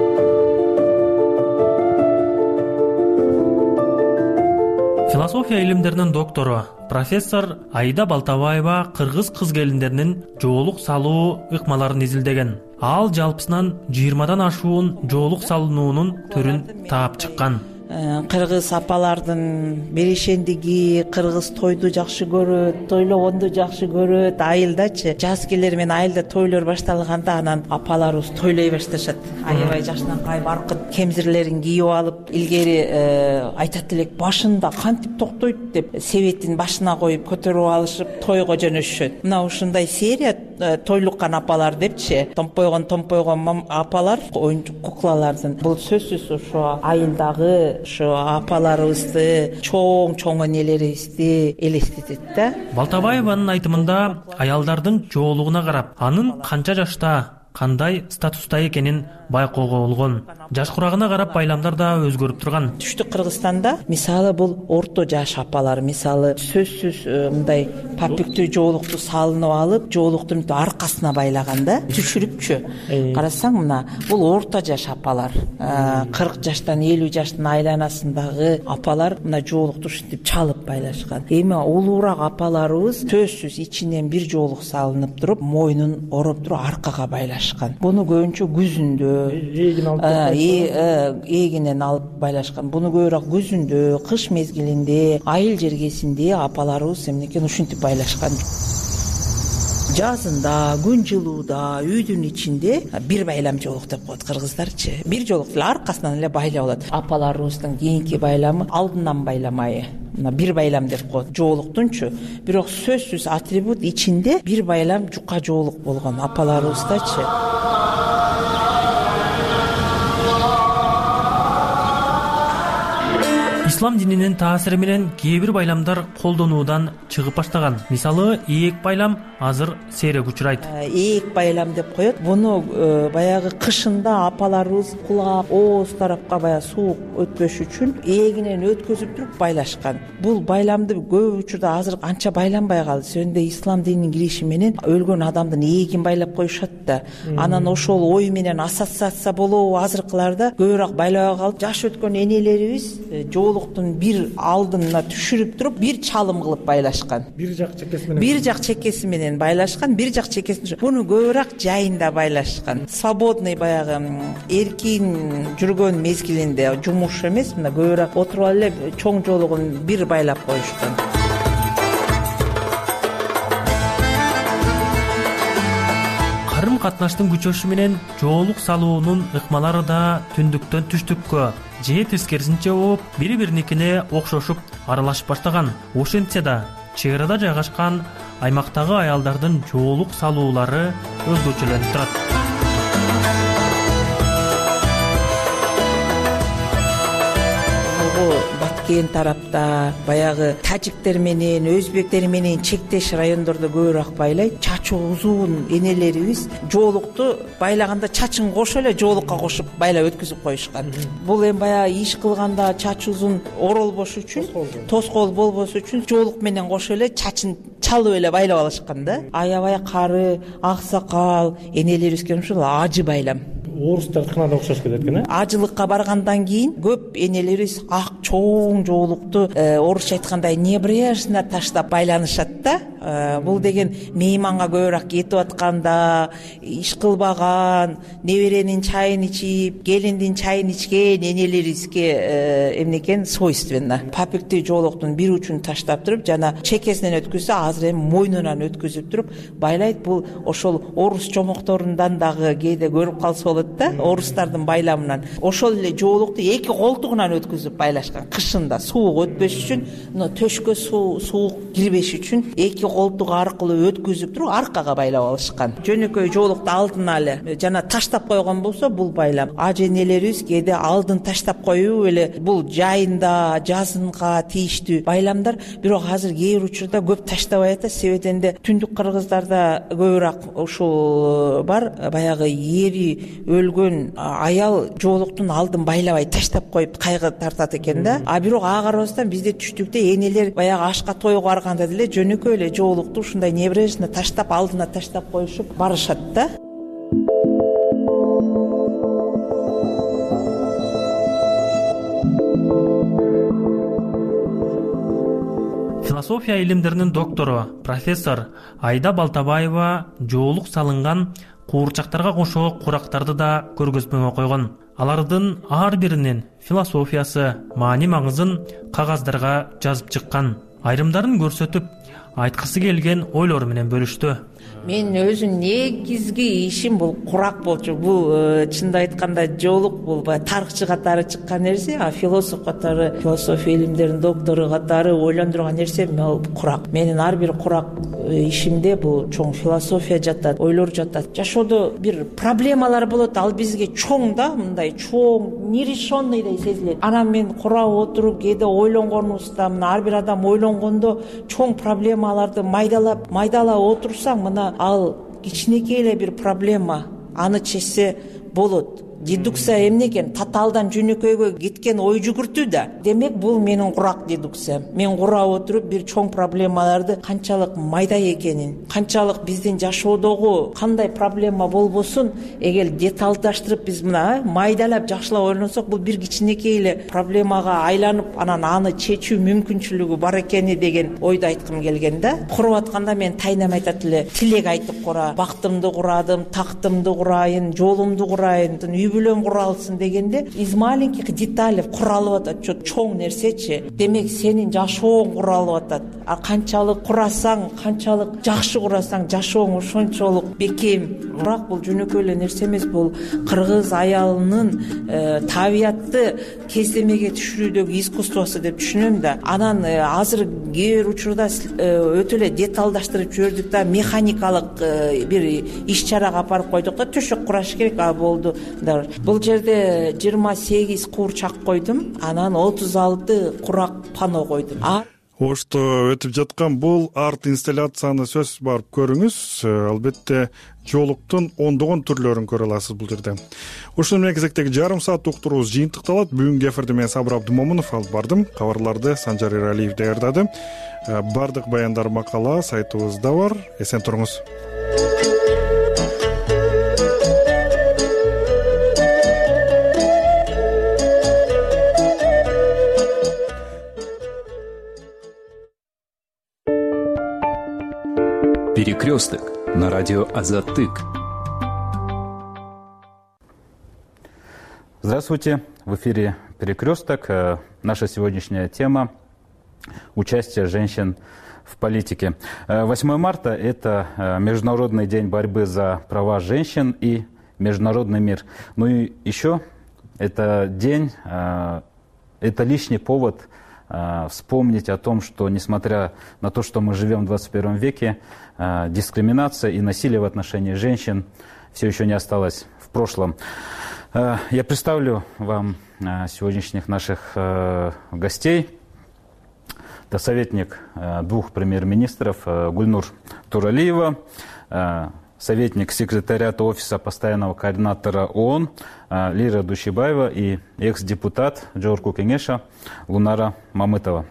Философия илимдеринин доктору профессор Аида Балтабаева кыргыз кыз келиндеринин жоолук салуу ыкмаларын изилдеген. Ал жалпысынан жыйырмадан ашуун жоолук салынуунун түрүн таап чыккан. Кыргыз апалардын берешендиги, кыргыз тойду жакшы көрөт, тойлогонду жакшы көрөт, айылдачы. Жаз келер менен айылда тойлор башталганда анан апаларыбыз тойлой башташат. Аябай жакшынакай баркыт кемзирлерин кийип алып, илгери айтат элек башында кантип токтойт деп себетин башына коюп көтөрүп алышып тойго жөнөшүшөт. Мына ушундай серия тойлуккан апалар депчи, томпойгон томпойгон апалар, оюнчук куклалардын. Бул сөзсүз ошо айылдагы ошо апаларыбызды, чоң-чоң энелерибизди элестетет да. Балтабаеванын айтымында аялдардын жоолугуна карап, анын канча жашта, кандай статуста экенин байкоого болгон. Жаш курагына карап байламдар да өзгөрүп турган. Түштүк Кыргызстанда мисалы бул орто жаш апалар, мисалы сөзсүз мындай папиктүү жоолукту салынып алып, жоолуктун аркасына байлаган да, түшүрүпчү. Карасаң мына бул орто жаш апалар, кырк жаштан элүү жаштын айланасындагы апалар мына жоолукту ушинтип чалып байлашкан. Эми улуураак апаларыбыз сөзсүз ичинен бир жоолук салынып туруп, мойнун ороп туруп аркага байлашкан. Буну көбүнчө күзүндө эгинен алып байлашкан. Буну көбүрөөк күзүндө, кыш мезгилинде, айыл жергесинде апаларыбыз эмнекен ушинтип байлашкан. Жазында, күн жылууда, үйдүн ичинде бир байлам жоолук деп коет кыргыздарчы. Бир жоолук эле аркасынан эле байлап алат. Апаларыбыздын кийинки байламы алдынан байламайы. Мына бир байлам деп коет жоолуктунчу. Бирок сөзсүз атрибут ичинде бир байлам жука жоолук болгон апаларыбыздачы. ислам дининин таасири менен кээ бир байламдар колдонуудан чыгып баштаган. Мисалы, ээк байлам азыр сейрек учурайт. Ээк байлам деп коет. Буну баягы кышында апаларыбыз кулап, ооз тарапка баягы суук өтпөш үчүн эгинен өткөзүп туруп байлашкан. Бул байламды көп учурда азыр анча байланбай калды. Сөнде ислам дининин кириши менен өлгөн адамдын эгин байлап коюшат да. Анан ошол ой менен ассоциация болобу азыркыларда көбүрөөк байлабай калып, жаш өткөн энелерибиз жоолуктун бир алдына түшүрүп туруп бир чалым кылып байлашкан. Бир жак чекеси менен. Бир жак чекеси менен байлашкан, бир жак чекесин. Буну көбүрөөк жайында байлашкан. Свободный баягы эркин жүргөн мезгилинде жумуш эмес, мына көбүрөөк отуруп эле чоң жоолугун бир байлап коюшкан. Карым катнаштын күчөшү менен жоолук салуунун ыкмалары да түндүктөн түштүккө же тескерисинче болуп, бири-бириникине окшошуп аралашып баштаган. Ошентсе да чек арада жайгашкан аймактагы аялдардын жоолук салуулары өзгөчөлөнүп турат. Баткен тарапта баягы тажиктер менен, өзбектер менен чектеш райондордо көбүрөөк байлайт. Чачы узун энелерибиз жоолукту байлаганда чачын кошо эле жоолукка кошуп байлап өткөзүп коюшкан. Бул эми баягы иш кылганда чачы узун оролбош үчүн, тоскоол болбош үчүн жоолук менен кошо эле чачын чалып эле байлап алышкан да. Аябай кары, аксакал энелерибизге ушул ажы байлам. Орустардыкына да окшош келет экен, э? Ажылыкка баргандан кийин көп энелерибиз ак чоң жоолукту орусча айткандай небрежно таштап байланышат да. Бул деген мейманга көбүрөөк кетип атканда, иш кылбаган, неберенин чайын ичип, келиндин чайын ичкен энелерибизге эмнекен свойственно. Папиктүү жоолуктун бир учун таштап туруп, жана чекесинен өткөзсө, азыр эми мойнунан өткөзүп туруп байлайт. Бул ошол орус чомокторундан дагы кээде көрүп калса болот да, орустардын байламынан. Ошол эле жоолукту эки колтугунан өткөзүп байлашкан. Кышында суук өтпөш үчүн, мына төшкө суук кирбеш үчүн эки колтук аркылуу өткөзүп туруп аркага байлап алышкан. Жөнөкөй жоолукту алдына эле жана таштап койгон болсо бул байлам. Ажы энелерибиз кээде алдын таштап коюп эле бул жайында, жазынга тийиштүү байламдар, бирок азыр кээ бир учурда көп таштабай атат. Себебинде түндүк кыргыздарда көбүрөөк ушул бар, баягы ери өлгөн аял жоолуктун алдын байлабай таштап коюп кайгы тартат экен да. А бирок ага карабастан бизде түштүктө энелер баягы ашка тойго барганда деле жөнөкөй эле жоолукту ушундай небрежно таштап алдына таштап коюшуп барышат да. Философия илимдеринин доктору профессор Айда Балтабаева жоолук салынган куурчактарга кошо курактарды да көргөзмөгө койгон. Алардын ар биринин философиясы, маани маңызын кагаздарга жазып чыккан. Айрымдарын көрсөтүп, айткысы келген ойлору менен бөлүштү. Мен өзүм негизги ишим бул курак болчу. Бул чынды айтканда жоолук бул тарыхчы катары чыккан нерсе, а философ катары, философия илимдеринин доктору катары ойлондурган нерсе бул курак. Менин ар бир курак ишимде бул чоң философия жатат, ойлор жатат. Жашоодо бир проблемалар болот, ал бизге чоң да, мындай чоң, нерешенныйдай сезилет. Анан мен курап отуруп, кээде ойлонгонубузда, мына ар бир адам ойлонгондо чоң проблемаларды майдалап, майдалап отурсаң, мына ал кичинекей эле бир проблема, аны чечсе болот. Дедукция эмне экен? Татаалдан жөнөкөйгө кеткен ой жүгүртүү да. Демек бул менин курак дедукциям. Мен курап отуруп бир чоң проблемаларды канчалык майда экенин, канчалык биздин жашоодогу кандай проблема болбосун, эгер деталдаштырып биз мына майдалап жакшылап ойлонсок, бул бир кичинекей эле проблемага айланып, анан аны чечүү мүмкүнчүлүгү бар экени деген ойду айткым келген да. Куруп атканда мен тайнам айтат эле, тилек айтып кура, бактымды курадым, тактымды курайын, жолумду курайын, бүлөм куралсын дегенде из маленьких деталей куралып атат, чоң нерсечи. Демек сенин жашооң куралып атат. А канчалык курасаң, канчалык жакшы курасаң, жашооң ошончолук бекем. Бирок бул жөнөкөй эле нерсе эмес, бул кыргыз аялынын табиятты кездемеге түшүрүүдөгү искусствосу деп түшүнөм да. Анан азыр кээ бир учурда өтө эле деталдаштырып жибердик да, механикалык бир иш чарага алып барып койдук да, төшөк кураш керек, а болду да бар. Бул жерде жыйырма сегиз куурчак койдум, анан отуз алты курак пано койдум. Ошто өтүп жаткан бул арт инсталляцияны сөзсүз барып көрүңүз. Албетте жоолуктун ондогон түрлөрүн көрө аласыз бул жерде. Ошону менен кезектеги жарым саат уктуруубуз жыйынтыкталат. Бүгүнкү эфирде мен Сабыр Абдымомунов алып бардым. Кабарларды Санжар Эралиев даярдады. Бардык баяндар макала сайтыбызда бар. Эсен туруңуз. Перекресток на радио Азаттык. Здравствуйте, в эфире Перекресток. Наша сегодняшняя тема – участие женщин в политике. восьмое марта – это Международный день борьбы за права женщин и международный мир. Ну и еще это день, это лишний повод вспомнить о том, что несмотря на то, что мы живем в двадцать первом веке, дискриминация и насилие в отношении женщин все еще не осталось в прошлом. Я представлю вам сегодняшних наших гостей. Это советник двух премьер-министров Гульнур Туралиева, советник секретариата Офиса постоянного координатора ООН Лира Душибаева и экс-депутат Жогорку Кеңеша Лунара Мамытова.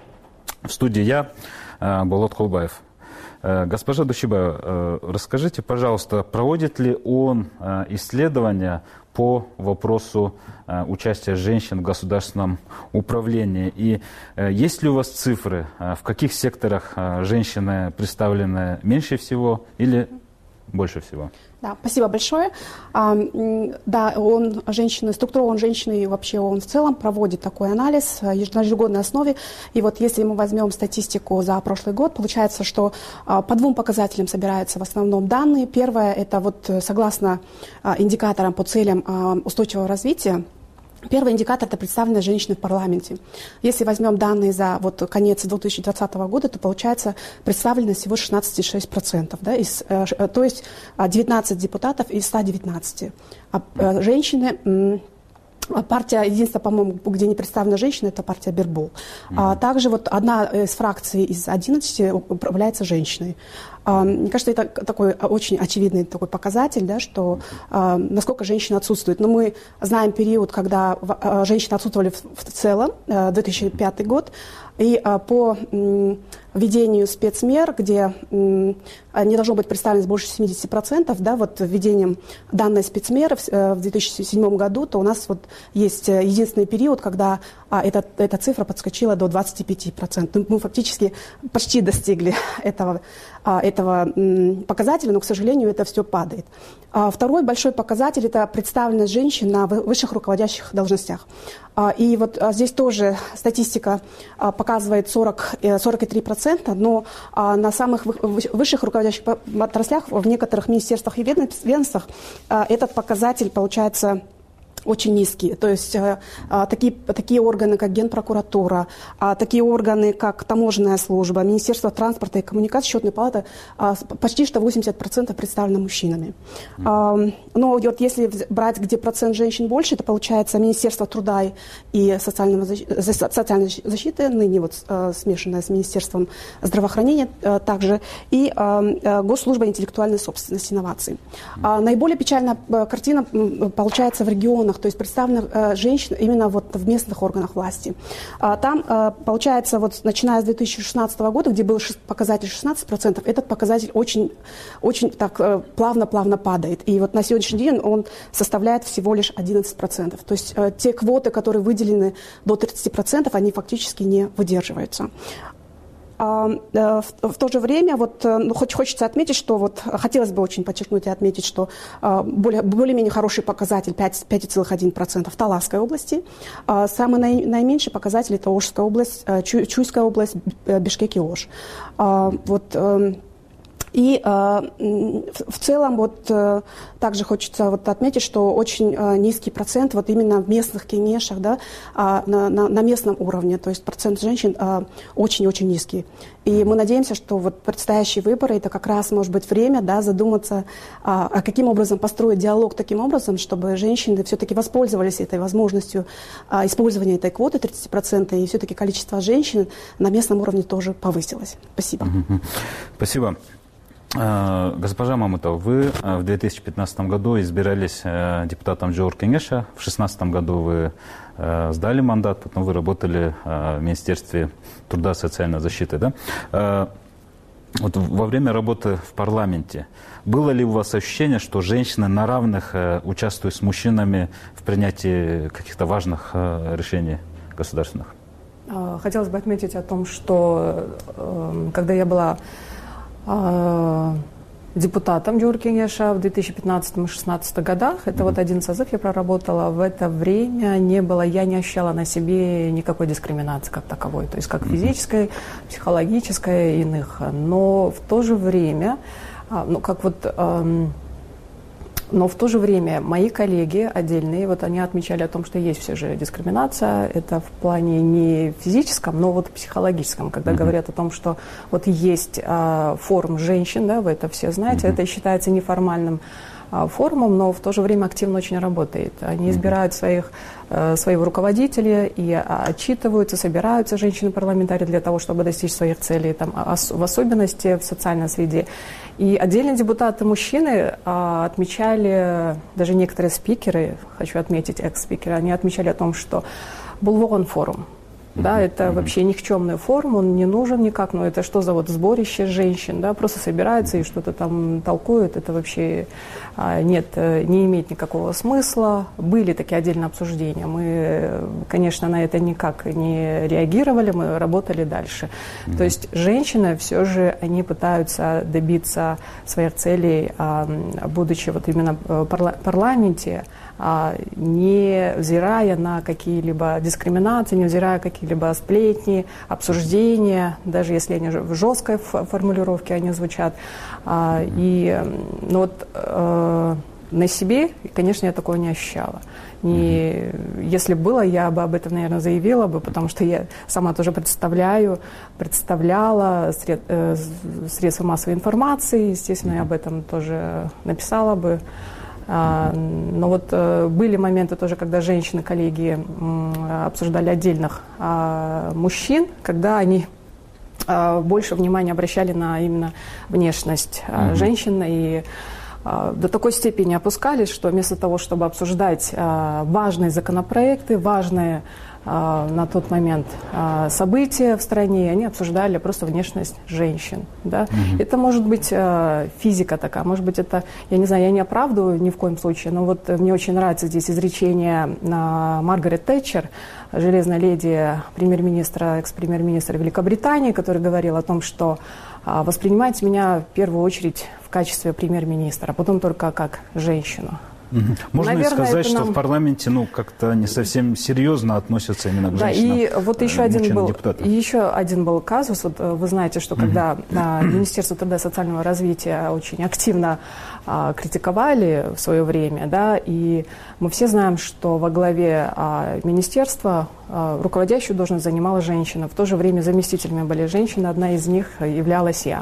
В студии я, Болот Холбаев. Госпожа Душибаева, расскажите, пожалуйста, проводит ли ООН исследования по вопросу участия женщин в государственном управлении? И есть ли у вас цифры, в каких секторах женщины представлены меньше всего или больше всего? Да, спасибо большое. А, да, он, женщины, структура ООН женщины и вообще ООН в целом проводит такой анализ на ежегодной основе. И вот если мы возьмем статистику за прошлый год, получается, что а, по двум показателям собираются в основном данные. Первое, это вот согласно а, индикаторам по целям а, устойчивого развития. Первый индикатор – это представленность женщины в парламенте. Если возьмем данные за вот конец две тысячи двадцатого года, то получается представленность всего шестнадцать целых шесть десятых процента. Да, из, то есть девятнадцать депутатов из ста девятнадцати. А женщины… Партия, единственная, по-моему, где не представлена женщина, это партия Бербол. Mm-hmm. А также вот одна из фракций из одиннадцати управляется женщиной. А, мне кажется, это такой очень очевидный такой показатель, да, что а, насколько женщины отсутствуют. Но мы знаем период, когда а, женщины отсутствовали в, в целом, а, две тысячи пятый год, и а, по м, введению спецмер, где м, не должно быть представленность больше семидесяти процентов, да, вот введением данной спецмеры в, в две тысячи седьмом году, то у нас вот есть единственный период, когда а, эта, эта цифра подскочила до двадцати пяти процентов. Мы фактически почти достигли этого, а, этого м, показателя, но, к сожалению, это все падает. А, второй большой показатель – это представленность женщин на высших руководящих должностях. А, и вот а, здесь тоже статистика а, показывает сорок, сорок три процента, но а, на самых высших руководящих отраслях, в некоторых министерствах и ведомствах а, этот показатель получается очень низкие. То есть а, такие, такие органы, как Генпрокуратура, а, такие органы, как Таможенная служба, Министерство транспорта и коммуникаций, Счетная палата, а, почти что восемьдесят процентов представлены мужчинами. Mm. А, но вот если брать, где процент женщин больше, это получается Министерство труда и социального защиты, социальной защиты, ныне вот а, смешанное с Министерством здравоохранения а, также, и а, Госслужба интеллектуальной собственности, инноваций. Mm. А, наиболее печальная картина получается в регионах, то есть представленных э, женщин именно вот в местных органах власти. А, там, э, получается, вот начиная с две тысячи шестнадцатого года, где был показатель шестнадцать процентов, этот показатель очень, очень так э, плавно-плавно падает. И вот на сегодняшний день он составляет всего лишь одиннадцать процентов. То есть э, те квоты, которые выделены до тридцати процентов, они фактически не выдерживаются. А, э, в, в то же время вот, ну, хоть хочется отметить, что вот, хотелось бы очень подчеркнуть и отметить, что э, более, более-менее хороший показатель пять целых одна десятая процента в Таласской области. А самый наи, наименьший показатель – это Ошская область, э, Чу, Чуйская область, Бишкек и Ош. А, вот, э, И э, в целом вот э, также хочется вот отметить, что очень э, низкий процент вот именно в местных кенешах, да, э, на, на, на местном уровне, то есть процент женщин э, очень-очень низкий. И мы надеемся, что вот предстоящие выборы это как раз может быть время, да, задуматься, а, а каким образом построить диалог таким образом, чтобы женщины все-таки воспользовались этой возможностью а, использования этой квоты тридцать процентов, и все-таки количество женщин на местном уровне тоже повысилось. Спасибо. Спасибо. Госпожа Мамутова, вы в две тысячи пятнадцатом году избирались депутатом Жогорку Кеңеша, в две тысячи шестнадцатом году вы сдали мандат, потом вы работали в Министерстве труда и социальной защиты. Да? Вот во время работы в парламенте было ли у вас ощущение, что женщины на равных участвуют с мужчинами в принятии каких-то важных решений государственных? Хотелось бы отметить о том, что когда я была депутатом Жогорку Кеңеша в две тысячи пятнадцатом и две тысячи шестнадцатом годах. Это mm-hmm. вот один созыв я проработала. В это время не было, я не ощущала на себе никакой дискриминации как таковой. То есть как физической, психологической и иных. Но в то же время, ну как вот... Эм, Но в то же время мои коллеги отдельные, вот они отмечали о том, что есть все же дискриминация, это в плане не физическом, но вот психологическом, когда mm-hmm. говорят о том, что вот есть а, форум женщин, да, вы это все знаете, mm-hmm. это считается неформальным а, форумом, но в то же время активно очень работает. Они избирают своих, а, своего руководителя и а, отчитываются, собираются женщины-парламентарии для того, чтобы достичь своих целей, там, ос- в особенности в социальной среде. И отдельные депутаты-мужчины а, отмечали, даже некоторые спикеры, хочу отметить, экс-спикеры, они отмечали о том, что был форум. Да, это mm-hmm. вообще никчемный форум, он не нужен никак, но это что за вот сборище женщин, да, просто собираются и что-то там толкуют, это вообще а, нет, не имеет никакого смысла. Были такие отдельные обсуждения, мы, конечно, на это никак не реагировали, мы работали дальше. Mm-hmm. То есть женщины все же, они пытаются добиться своих целей, а, будучи вот именно в парла- парламенте, не взирая на какие-либо дискриминации, не взирая на какие-либо сплетни, обсуждения, даже если они в жесткой формулировке они звучат. И ну вот, на себе, конечно, я такого не ощущала. Не, если было, я бы об этом, наверное, заявила бы, потому что я сама тоже представляю, представляла сред, э, средства массовой информации, естественно, я об этом тоже написала бы. А, но вот э, были моменты тоже, когда женщины, коллеги э, обсуждали отдельных э, мужчин, когда они э, больше внимания обращали на именно внешность э, mm-hmm. женщин и э, до такой степени опускались, что вместо того, чтобы обсуждать э, важные законопроекты, важные на тот момент события в стране, они обсуждали просто внешность женщин. Да? Mm-hmm. Это может быть физика такая, может быть это, я не знаю, я не оправдываю ни в коем случае, но вот мне очень нравится здесь изречение Маргарет Тэтчер, железной леди премьер-министра, экс-премьер-министра Великобритании, который говорил о том, что воспринимайте меня в первую очередь в качестве премьер-министра, а потом только как женщину. Угу. Можно Наверное, сказать, что нам... в парламенте ну, как-то не совсем серьезно относятся именно к женщинам. Да, и вот еще один, был, еще один был казус. Вот вы знаете, что когда угу. а, Министерство труда и социального развития очень активно а, критиковали в свое время, да, и мы все знаем, что во главе а, министерства а, руководящую должность занимала женщина. В то же время заместителями были женщины, одна из них являлась я.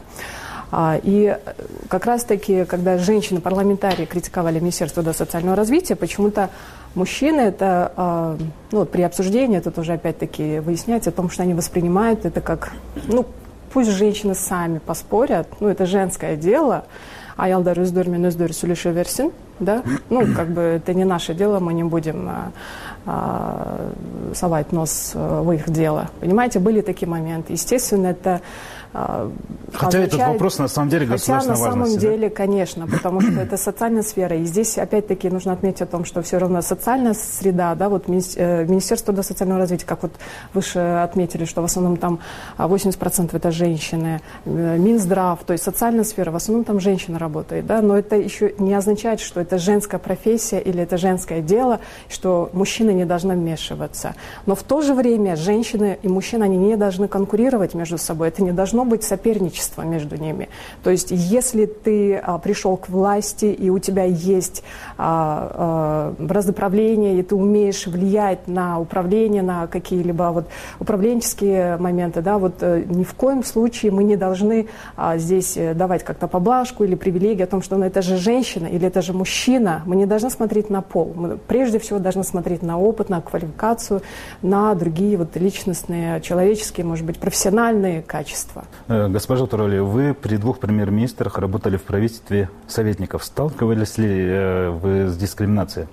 И как раз-таки, когда женщины-парламентарии критиковали Министерство труда и социального развития, почему-то мужчины, это, ну, при обсуждении, это тоже опять-таки выяснять о том, что они воспринимают это как, ну, пусть женщины сами поспорят, ну, это женское дело, аялдар өздерімен өздері сөйлеше берсін, да, ну, как бы это не наше дело, мы не будем а, а, совать нос в их дело. Понимаете, были такие моменты. Естественно, это Хотя означает, этот вопрос на самом деле государственной важности. Хотя на самом да? деле, конечно, потому что это социальная сфера. И здесь опять-таки нужно отметить о том, что все равно социальная среда, да, вот Министерство труда и социального развития, как вот выше отметили, что в основном там восемьдесят процентов это женщины, Минздрав, то есть социальная сфера, в основном там женщина работает, да, но это еще не означает, что это женская профессия или это женское дело, что мужчины не должна вмешиваться. Но в то же время женщины и мужчины, они не должны конкурировать между собой. Это не должно быть соперничество между ними. То есть если ты а, пришел к власти, и у тебя есть а, а, разноправление, и ты умеешь влиять на управление, на какие-либо вот управленческие моменты, да, вот ни в коем случае мы не должны а, здесь давать как-то поблажку или привилегии о том, что ну, это же женщина или это же мужчина. Мы не должны смотреть на пол. Мы прежде всего должны смотреть на опыт, на квалификацию, на другие вот личностные, человеческие, может быть, профессиональные качества. Госпожа Турали, вы при двух премьер-министрах работали в правительстве советников. Сталкивались ли вы с дискриминацией?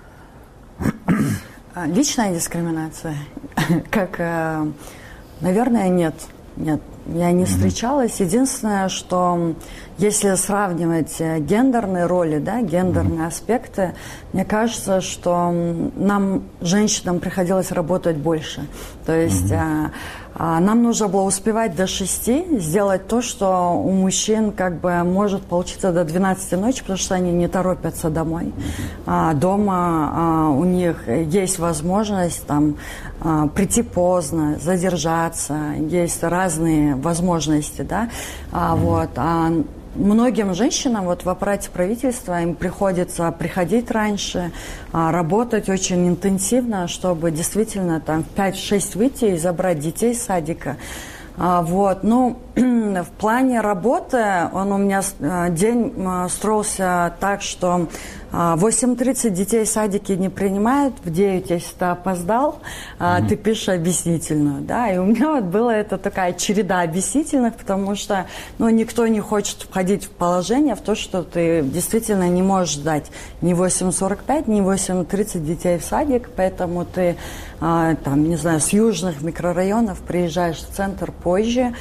Личная дискриминация? Как, наверное, нет. Нет, я не встречалась. Единственное, что если сравнивать гендерные роли, да, гендерные аспекты, мне кажется, что нам, женщинам, приходилось работать больше. То есть а, а, нам нужно было успевать до шести сделать то, что у мужчин как бы может получиться до двенадцати ночи, потому что они не торопятся домой. А, дома а, у них есть возможность там а, прийти поздно, задержаться, есть разные возможности, да, а, вот, а многим женщинам вот в аппарате правительства им приходится приходить раньше, работать очень интенсивно, чтобы действительно там в пять-шесть выйти и забрать детей из садика. Вот. Ну, в плане работы он у меня день строился так, что в восемь тридцать детей в садике не принимают, в девять, если ты опоздал, mm-hmm. ты пишешь объяснительную. Да? И у меня вот была это такая череда объяснительных, потому что ну, никто не хочет входить в положение, в то, что ты действительно не можешь сдать ни восемь сорок пять, ни восемь тридцать детей в садик, поэтому ты, там, не знаю, с южных микрорайонов приезжаешь в центр позже.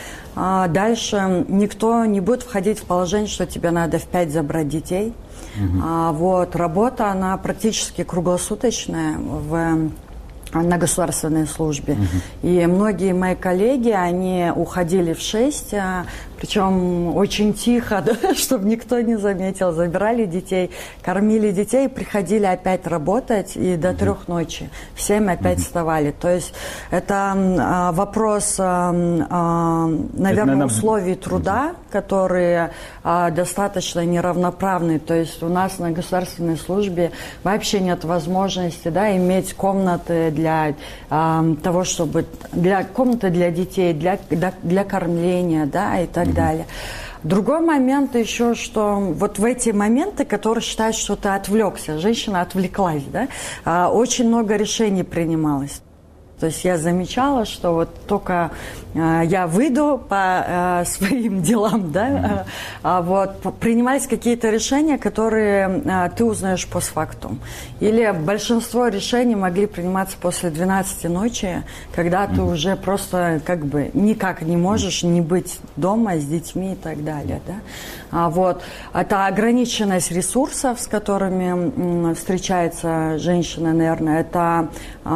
Дальше никто не будет входить в положение, что тебе надо в пять забрать детей. Uh-huh. А, вот, работа, она практически круглосуточная в, на государственной службе. Uh-huh. И многие мои коллеги, они уходили в шесть, а, причем очень тихо, да, чтобы никто не заметил. Забирали детей, кормили детей, приходили опять работать и до трех ночи. В семь опять uh-huh. вставали. То есть это а, вопрос, а, а, наверное, это, наверное, условий труда, uh-huh. которые а, достаточно неравноправны. То есть у нас на государственной службе вообще нет возможности, да, иметь комнаты для а, того, чтобы для комнаты для детей, для, для, для кормления, да, и так далее. Другой момент еще, что вот в эти моменты, которые считают, что ты отвлекся, женщина отвлеклась, да, очень много решений принималось. То есть я замечала, что вот только э, я выйду по э, своим делам, да, э, вот, принимались какие-то решения, которые э, ты узнаешь постфактум. Или большинство решений могли приниматься после двенадцати ночи, когда ты уже просто как бы никак не можешь не быть дома с детьми и так далее, да. А, вот. Это ограниченность ресурсов, с которыми м, встречается женщина, наверное, это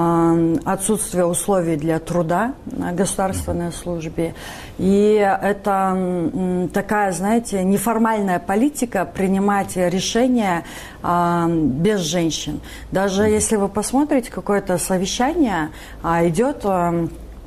э, отсутствие условий для труда на государственной службе. И это м, такая, знаете, неформальная политика принимать решения э, без женщин. Даже если вы посмотрите какое-то совещание, э, идет... Э,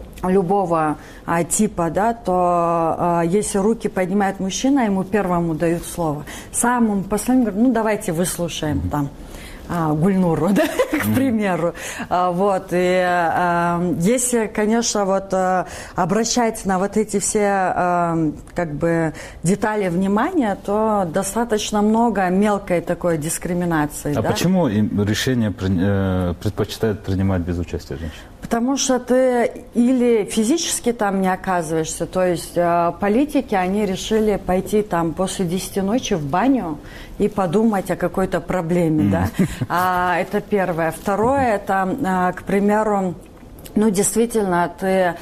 любого а, типа, да, то а, если руки поднимает мужчина, ему первому дают слово. Самому последнему говорят, ну давайте выслушаем там а, Гульнуру, да, к примеру. А, вот, и а, если, конечно, вот а, обращать на вот эти все а, как бы детали внимания, то достаточно много мелкой такой дискриминации. А да? Почему решение предпочитают принимать без участия женщин? Потому что ты или физически там не оказываешься, то есть э, политики, они решили пойти там после десяти ночи в баню и подумать о какой-то проблеме, mm. да. А, это первое. Второе, это, э, к примеру, ну, действительно, ты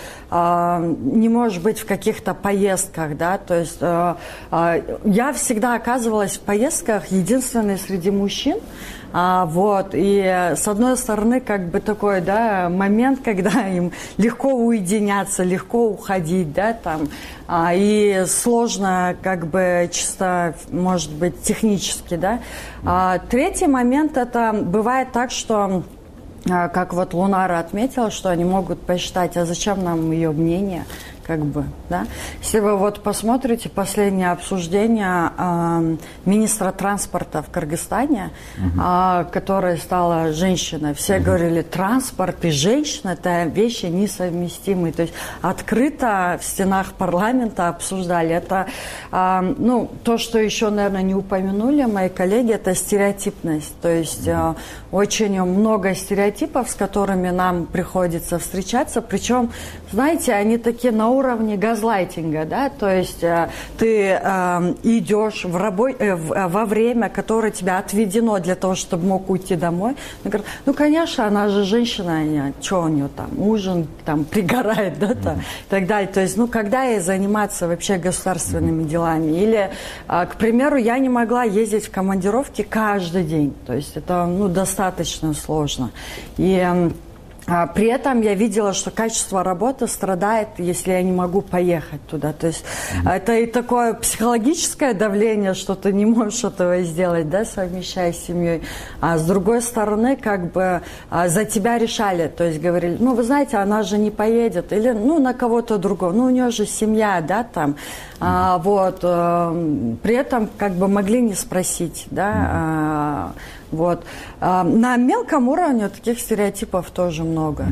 э, не можешь быть в каких-то поездках, да, то есть э, э, я всегда оказывалась в поездках единственной среди мужчин. А, вот, и с одной стороны, как бы такой, да, момент, когда им легко уединяться, легко уходить, да, там, а, и сложно, как бы, чисто, может быть, технически, да. А, третий момент, это бывает так, что как вот Лунара отметила, что они могут посчитать, а зачем нам ее мнение, как бы, да. Если вы вот посмотрите последнее обсуждение э, министра транспорта в Кыргызстане, угу. э, которая стала женщиной, все угу. говорили, транспорт и женщина – это вещи несовместимые. То есть открыто в стенах парламента обсуждали. Это, э, ну, то, что еще, наверное, не упомянули мои коллеги, это стереотипность. То есть э, очень много стереотипов, с которыми нам приходится встречаться. Причем, знаете, они такие на уровне газлайтинга, да, то есть э, ты э, идешь в рабо- э, в, э, во время, которое тебе отведено для того, чтобы мог уйти домой. Говорят, ну, конечно, она же женщина, что у нее там, ужин там пригорает, да, там, и так далее. То есть, ну, когда ей заниматься вообще государственными делами? Или, э, к примеру, я не могла ездить в командировки каждый день, то есть это, ну, достаточно сложно. И э, А при этом я видела, что качество работы страдает, если я не могу поехать туда. То есть mm-hmm. это и такое психологическое давление, что ты не можешь этого сделать, да, совмещая с семьей. А с другой стороны, как бы за тебя решали. То есть говорили, ну, вы знаете, она же не поедет. Или, ну, на кого-то другого. Ну, у нее же семья, да, там. Mm-hmm. А, вот. При этом как бы могли не спросить, да. Mm-hmm. Вот. На мелком уровне таких стереотипов тоже много.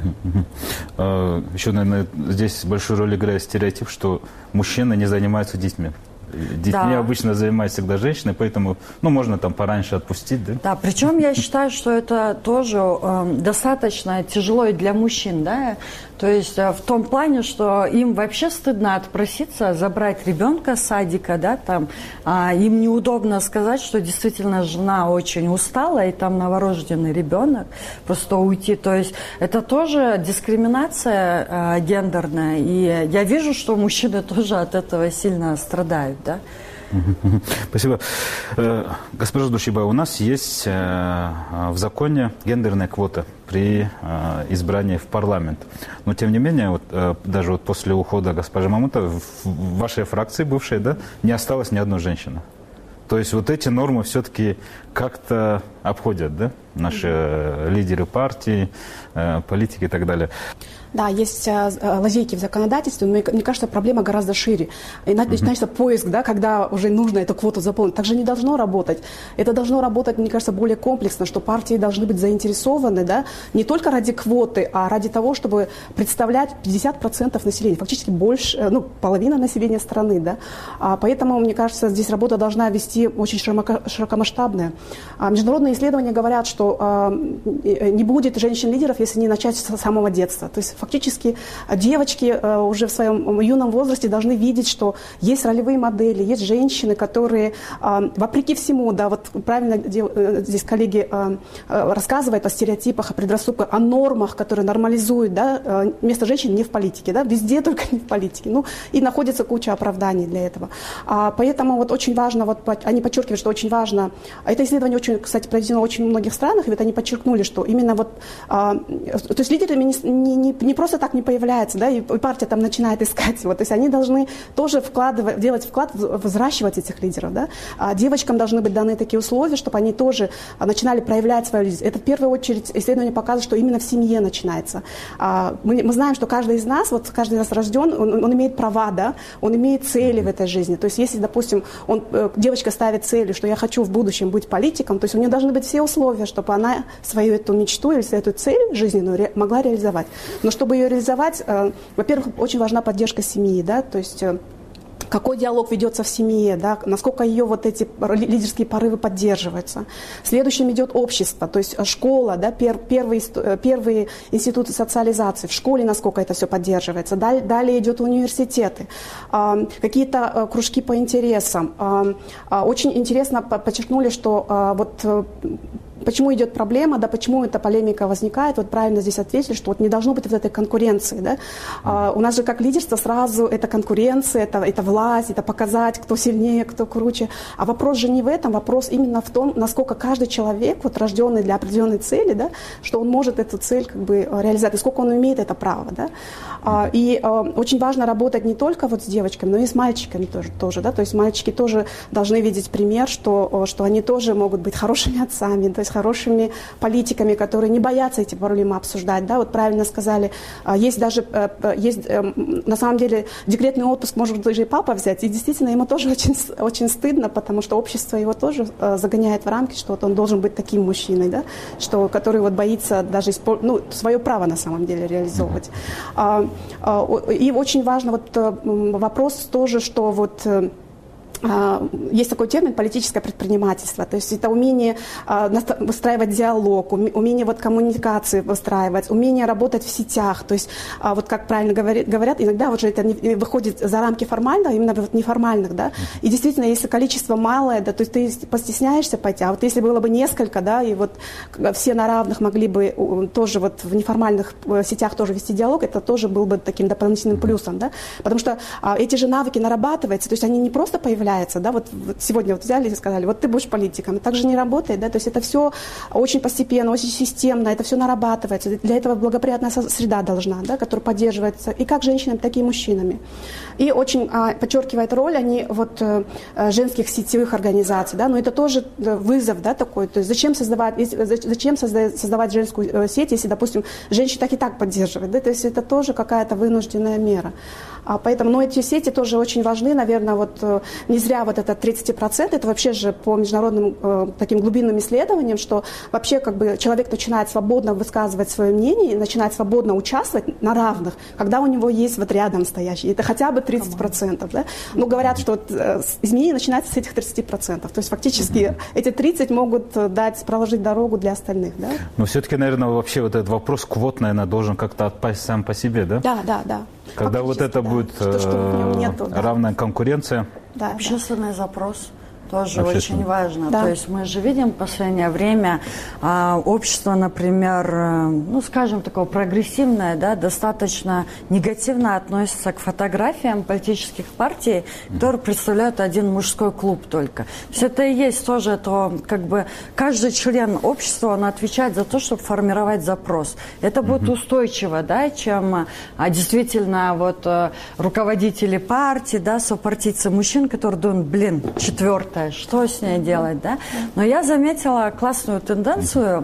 Еще, наверное, здесь большую роль играет стереотип, что мужчины не занимаются детьми. Детьми да. обычно занимаются всегда женщины, поэтому, ну, можно там пораньше отпустить, да? Да, причем я считаю, что это тоже э, достаточно тяжело и для мужчин, да, то есть э, в том плане, что им вообще стыдно отпроситься, забрать ребенка с садика, да, там, э, им неудобно сказать, что действительно жена очень устала, и там новорожденный ребенок, просто уйти, то есть это тоже дискриминация э, гендерная, и я вижу, что мужчины тоже от этого сильно страдают. Да? Спасибо. Госпожа Душиба, у нас есть в законе гендерная квота при избрании в парламент. Но, тем не менее, вот, даже вот после ухода госпожи Мамутовой в вашей фракции бывшей, да, не осталось ни одной женщины. То есть вот эти нормы все-таки как-то обходят, да, наши лидеры партии, политики и так далее. Да, есть лазейки в законодательстве, но мне кажется, проблема гораздо шире. И начинается mm-hmm. поиск, да, когда уже нужно эту квоту заполнить. Так же не должно работать. Это должно работать, мне кажется, более комплексно, что партии должны быть заинтересованы, да, не только ради квоты, а ради того, чтобы представлять пятьдесят процентов населения, фактически больше, ну, половина населения страны, да. А поэтому, мне кажется, здесь работа должна вести очень широко, широкомасштабная. А международные исследования говорят, что а, не будет женщин-лидеров, если не начать с самого детства. То есть фактически девочки уже в своем юном возрасте должны видеть, что есть ролевые модели, есть женщины, которые, вопреки всему, да, вот правильно здесь коллеги рассказывают о стереотипах, о предрассудках, о нормах, которые нормализуют, да, место женщин не в политике, да, везде только не в политике. Ну, и находится куча оправданий для этого. Поэтому вот очень важно, вот они подчеркивают, что очень важно, это исследование очень, кстати, проведено в очень многих странах, и вот они подчеркнули, что именно вот, то есть лидеры не, не, не Не просто так не появляется, да, и партия там начинает искать его. То есть они должны тоже вкладывать, делать вклад, взращивать этих лидеров, да. А девочкам должны быть даны такие условия, чтобы они тоже начинали проявлять свою лидерство. Это в первую очередь исследование показывает, что именно в семье начинается. А мы, мы знаем, что каждый из нас, вот каждый из нас рожден, он, он имеет права, да, он имеет цели в этой жизни. То есть если, допустим, он, девочка ставит целью, что я хочу в будущем быть политиком, то есть у нее должны быть все условия, чтобы она свою эту мечту или свою эту цель жизненную ре, могла реализовать. Но чтобы ее реализовать, э, во-первых, очень важна поддержка семьи, да, то есть э, какой диалог ведется в семье, да, насколько ее вот эти лидерские порывы поддерживаются. Следующим идет общество, то есть школа, да, пер, первые, первые институты социализации, в школе насколько это все поддерживается. Далее, далее идет университеты, э, какие-то э, кружки по интересам. Э, э, очень интересно подчеркнули, что э, вот... Э, Почему идет проблема, да, почему эта полемика возникает, вот правильно здесь ответили, что вот не должно быть вот этой конкуренции, да. А, у нас же как лидерство сразу это конкуренция, это, это власть, это показать, кто сильнее, кто круче. А вопрос же не в этом, вопрос именно в том, насколько каждый человек, вот рожденный для определенной цели, да, что он может эту цель как бы реализовать, и сколько он имеет это право, да. А, и а, очень важно работать не только вот с девочками, но и с мальчиками тоже, тоже, да, то есть мальчики тоже должны видеть пример, что, что они тоже могут быть хорошими отцами, то есть хорошими политиками, которые не боятся эти проблемы обсуждать. Да? Вот правильно сказали, есть даже, есть, на самом деле, декретный отпуск может даже и папа взять, и действительно ему тоже очень, очень стыдно, потому что общество его тоже загоняет в рамки, что вот он должен быть таким мужчиной, да? Что, который вот боится даже ну, свое право на самом деле реализовывать. И очень важно вот вопрос тоже, что вот есть такой термин политическое предпринимательство, то есть это умение выстраивать диалог, умение вот коммуникации выстраивать, умение работать в сетях, то есть вот как правильно говорят, иногда уже это выходит за рамки формального, именно вот неформальных, да, и действительно, если количество малое, да, то есть ты постесняешься пойти, а вот если было бы несколько, да, и вот все на равных могли бы тоже вот в неформальных сетях тоже вести диалог, это тоже был бы таким дополнительным плюсом, да, потому что эти же навыки нарабатываются, то есть они не просто появляются, да, вот, вот сегодня вот взяли и сказали, вот ты будешь политиком, и так же не работает, да, то есть это все очень постепенно, очень системно, это все нарабатывается, для этого благоприятная среда должна, да, которая поддерживается и как женщинами, так и мужчинами. И очень а, подчеркивает роль они вот а, женских сетевых организаций, да, но это тоже вызов, да, такой, то есть зачем создавать, зачем создавать, создавать женскую сеть, если, допустим, женщина так и так поддерживает, да, то есть это тоже какая-то вынужденная мера. А, поэтому, но эти сети тоже очень важны, наверное, вот не зря вот это тридцать процентов, это вообще же по международным э, таким глубинным исследованиям, что вообще как бы человек начинает свободно высказывать свое мнение, начинает свободно участвовать на равных, когда у него есть вот рядом стоящий. Это хотя бы тридцать процентов. Да? Но говорят, что вот, э, изменение начинается с этих тридцати процентов. То есть фактически mm-hmm. эти тридцать могут дать, проложить дорогу для остальных. Да? Но все-таки, наверное, вообще вот этот вопрос квот, наверное, должен как-то отпасть сам по себе, да? Да, да, да. Когда вот это да. будет что, что нету, да. равная конкуренция. Да, общественный да. запрос тоже очень важно. Да. То есть мы же видим в последнее время а, общество, например, ну, скажем, такое прогрессивное, да, достаточно негативно относится к фотографиям политических партий, которые представляют один мужской клуб только. То есть это и есть тоже то, как бы, каждый член общества, он отвечает за то, чтобы формировать запрос. Это будет mm-hmm. устойчиво, да, чем а, действительно вот руководители партий, да, сопартийцы мужчин, которые думают, блин, четвертое, что с ней делать, да? Но я заметила классную тенденцию,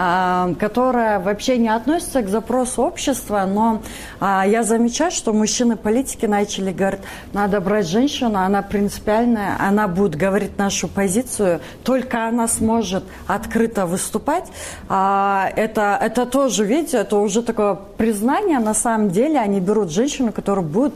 а, которая вообще не относится к запросу общества, но а, я замечаю, что мужчины-политики начали говорить, надо брать женщину, она принципиальная, она будет говорить нашу позицию, только она сможет открыто выступать. А, это, это тоже, видите, это уже такое признание, на самом деле они берут женщину, которая будет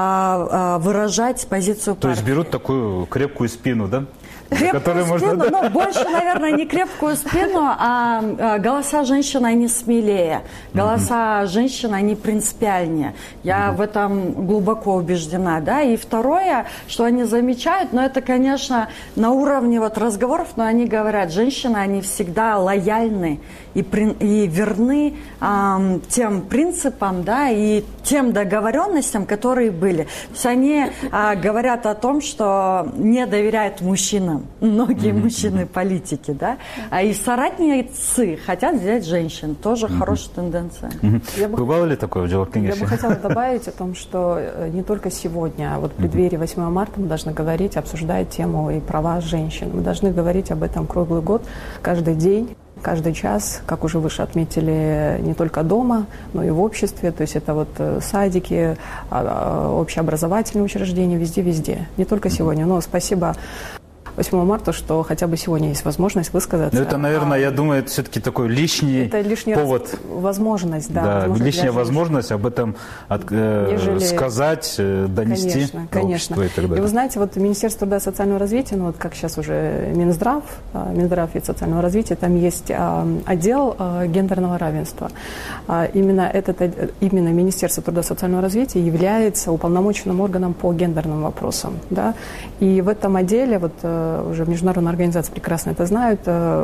а, а, выражать позицию партии. То есть берут такую крепкую спину, да? Крепкую спину, можно... ну, больше, наверное, не крепкую спину, а, а голоса женщин, они смелее. Голоса mm-hmm. женщин, они принципиальнее. Я mm-hmm. в этом глубоко убеждена, да. И второе, что они замечают, ну, это, конечно, на уровне вот разговоров, но они говорят, женщины, они всегда лояльны и, при, и верны а, тем принципам, да, и тем договоренностям, которые были. То есть они а, говорят о том, что не доверяют мужчинам. Многие mm-hmm. мужчины-политики, да, а и соратницы хотят взять женщин. Тоже mm-hmm. хорошая тенденция. Mm-hmm. Бы... Бывало ли такое в делах Я бы хотела добавить о том, что не только сегодня, а вот в преддверии восьмого марта мы должны говорить, обсуждать тему и права женщин. Мы должны говорить об этом круглый год, каждый день. Каждый час, как уже выше отметили, не только дома, но и в обществе. То есть это вот садики, общеобразовательные учреждения, везде-везде. Не только сегодня. Но спасибо восьмого марта, что хотя бы сегодня есть возможность высказаться. Ну, это, наверное, а, я думаю, это все-таки такой лишний это лишний повод. Раз, возможность, да. да возможность лишняя возможность об этом от, э, Нежели... сказать, донести конечно, конечно. И так далее. И вы знаете, вот Министерство труда и социального развития, ну вот как сейчас уже Минздрав, Минздрав и социального развития, там есть а, отдел а, гендерного равенства. А, именно, этот, именно Министерство труда и социального развития является уполномоченным органом по гендерным вопросам. Да? И в этом отделе вот уже международные организации прекрасно это знают,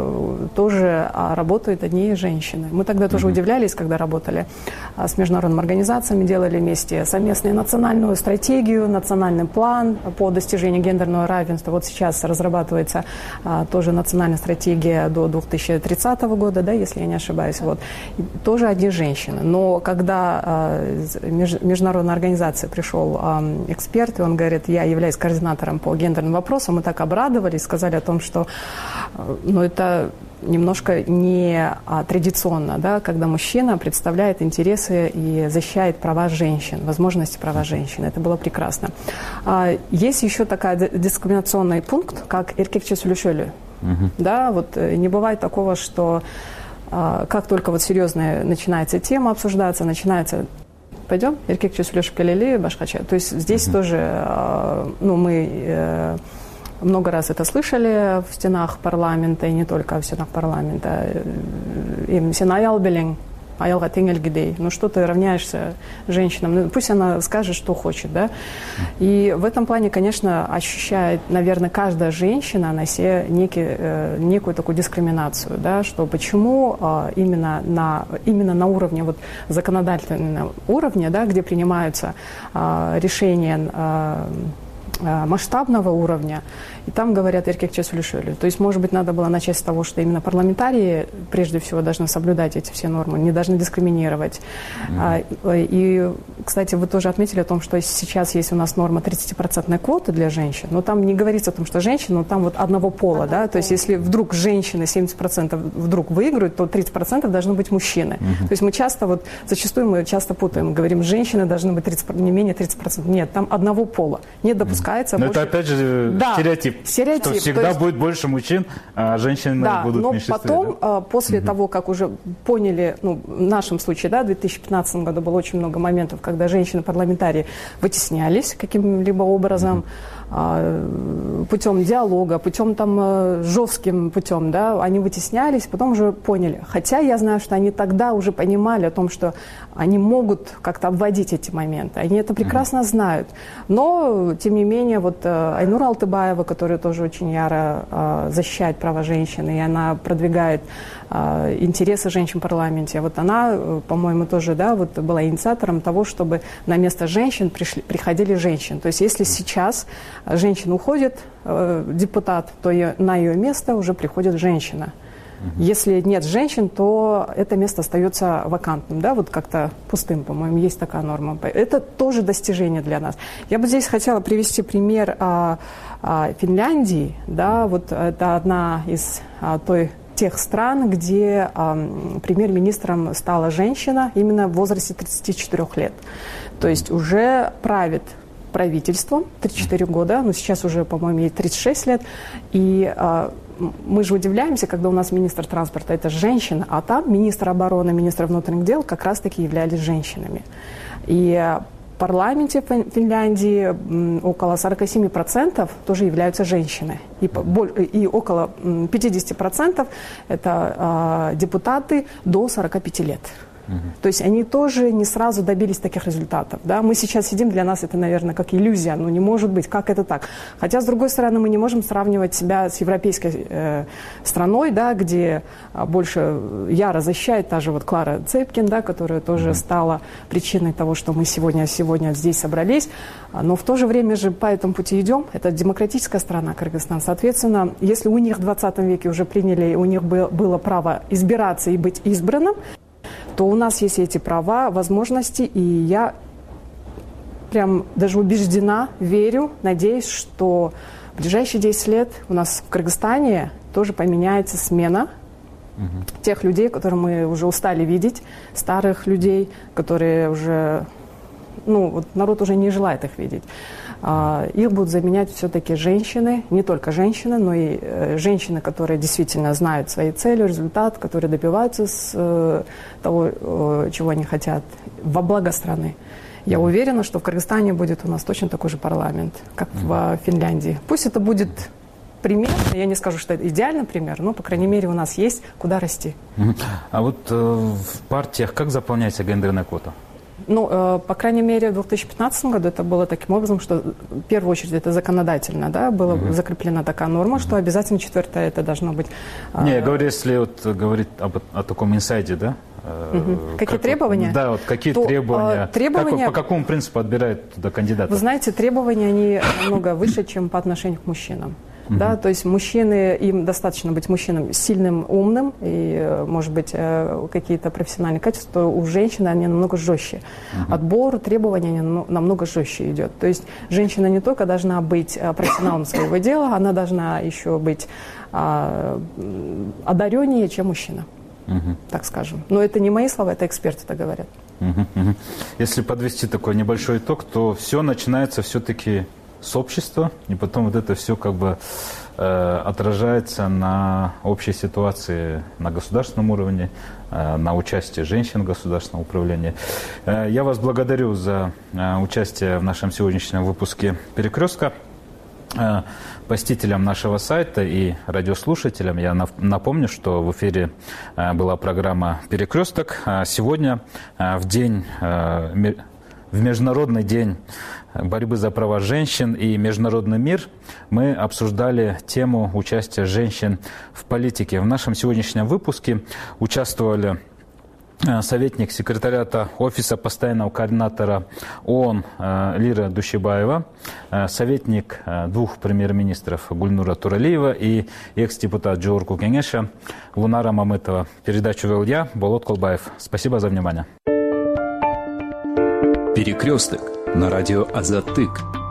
тоже работают одни женщины. Мы тогда тоже mm-hmm. удивлялись, когда работали с международными организациями, делали вместе совместную национальную стратегию, национальный план по достижению гендерного равенства. Вот сейчас разрабатывается тоже национальная стратегия до две тысячи тридцатого года, да, если я не ошибаюсь. Вот. Тоже одни женщины. Но когда в международной организации пришел эксперт, и он говорит, я являюсь координатором по гендерным вопросам, мы так обрадовались, порадовали, сказали о том, что ну, это немножко не а, традиционно, да, когда мужчина представляет интересы и защищает права женщин, возможности права женщин. Это было прекрасно. А, есть еще такой дискриминационный пункт, как эркекче сүйлөшөлү. Uh-huh. Да, вот не бывает такого, что а, как только вот серьезная начинается тема обсуждаться, начинается пойдем, эркекче сүйлөшүп келели, башкача. То есть здесь uh-huh. тоже, а, ну, мы э, много раз это слышали в стенах парламента, и не только в стенах парламента. Им сен аял белең, аялга тең элгидей. Ну что ты равняешься женщинам? Ну, пусть она скажет, что хочет, да? И в этом плане, конечно, ощущает, наверное, каждая женщина на себе некий, э, некую такую дискриминацию, да, что почему э, именно, на, именно на уровне, вот, законодательного уровня, да, где принимаются э, решения э, масштабного уровня, и там говорят эркекче сүйлөшөлү. То есть, может быть, надо было начать с того, что именно парламентарии прежде всего должны соблюдать эти все нормы, не должны дискриминировать. Mm-hmm. И, кстати, вы тоже отметили о том, что сейчас есть у нас норма тридцатипроцентной квоты для женщин, но там не говорится о том, что женщины, но там вот одного пола, одного да, пола. То есть, если вдруг женщины семьдесят процентов вдруг выиграют, то тридцать процентов должны быть мужчины. Mm-hmm. То есть, мы часто вот, зачастую мы часто путаем, говорим, женщины должны быть тридцать, не менее тридцать процентов. Нет, там одного пола. Не допускается mm-hmm. больше. Но это опять же да. стереотип. Стереотип. Что всегда есть... будет больше мужчин, а женщины да, будут в меньшинстве. Да, но потом, после угу. того, как уже поняли, ну, в нашем случае, да, в две тысячи пятнадцатом году было очень много моментов, когда женщины-парламентарии вытеснялись каким-либо образом, угу. путем диалога, путем там жестким путем, да, они вытеснялись, потом уже поняли. Хотя я знаю, что они тогда уже понимали о том, что они могут как-то обводить эти моменты. Они это прекрасно mm-hmm. знают. Но, тем не менее, вот Айнура Алтыбаева, которая тоже очень яро э, защищает права женщин, и она продвигает э, интересы женщин в парламенте, вот она, э, по-моему, тоже, да, вот была инициатором того, чтобы на место женщин пришли, приходили женщины. То есть, если сейчас женщина уходит, э, депутат, то ее, на ее место уже приходит женщина. Если нет женщин, то это место остается вакантным, да, вот как-то пустым, по-моему, есть такая норма. Это тоже достижение для нас. Я бы здесь хотела привести пример а, а, Финляндии, да, вот это одна из а, той, тех стран, где а, премьер-министром стала женщина именно в возрасте тридцати четырёх лет. То есть уже правит правительством тридцать четыре года, но сейчас уже, по-моему, ей тридцать шесть лет, и а, мы же удивляемся, когда у нас министр транспорта – это женщина, а там министр обороны, министр внутренних дел как раз-таки являлись женщинами. И в парламенте Финляндии около сорок семь процентов тоже являются женщины. И, и около пятьдесят процентов это э, депутаты до сорока пяти лет. Uh-huh. То есть они тоже не сразу добились таких результатов. Да? Мы сейчас сидим, для нас это, наверное, как иллюзия. Ну, не может быть, как это так? Хотя, с другой стороны, мы не можем сравнивать себя с европейской э, страной, да, где больше яро защищает та же вот Клара Цепкин, да, которая тоже uh-huh. стала причиной того, что мы сегодня, сегодня здесь собрались. Но в то же время же по этому пути идем. Это демократическая страна, Кыргызстан. Соответственно, если у них в двадцатом веке уже приняли, у них было право избираться и быть избранным, то у нас есть эти права, возможности, и я прям даже убеждена, верю, надеюсь, что в ближайшие десять лет у нас в Кыргызстане тоже поменяется смена угу. тех людей, которые мы уже устали видеть, старых людей, которые уже, ну, вот народ уже не желает их видеть. Их будут заменять все-таки женщины, не только женщины, но и э, женщины, которые действительно знают свои цели, результат, которые добиваются с, э, того, э, чего они хотят, во благо страны. Я уверена, что в Кыргызстане будет у нас точно такой же парламент, как в Финляндии. Пусть это будет пример, я не скажу, что это идеальный пример, но, по крайней мере, у нас есть куда расти. А вот э, в партиях как заполняется гендерная квота? Ну, э, по крайней мере, в две тысячи пятнадцатом году это было таким образом, что в первую очередь это законодательно, да, была угу. закреплена такая норма, угу. что обязательно четвертое это должно быть. Э, Не, я говорю, если вот говорить об, о таком инсайде, да? Э, угу. Какие как, требования? Да, вот какие то, требования? Э, требования... Как, по какому принципу отбирают туда кандидатов? Вы знаете, требования, они намного выше, чем по отношению к мужчинам. Да, то есть мужчины, им достаточно быть мужчинам сильным, умным, и, может быть, какие-то профессиональные качества у женщины, они намного жестче. Uh-huh. Отбор, требования они намного жестче идет. То есть женщина не только должна быть профессионалом своего дела, она должна еще быть а, одареннее, чем мужчина, uh-huh. так скажем. Но это не мои слова, это эксперты так говорят. Uh-huh, uh-huh. Если подвести такой небольшой итог, то все начинается все-таки с общества, и потом вот это все как бы э, отражается на общей ситуации на государственном уровне, э, на участии женщин в государственном управлении. Э, я вас благодарю за э, участие в нашем сегодняшнем выпуске «Перекрестка». Э, посетителям нашего сайта и радиослушателям я напомню, что в эфире э, была программа «Перекресток». А сегодня э, в день, э, в Международный день борьбы за права женщин и международный мир мы обсуждали тему участия женщин в политике. В нашем сегодняшнем выпуске участвовали советник секретариата Офиса постоянного координатора ООН Лира Душебаева, советник двух премьер-министров Гульнура Туралиева и экс-депутат Жогорку Кеңеша Лунара Мамытова. Передачу вел я, Болот Колбаев. Спасибо за внимание. Перекресток на радио Азаттык.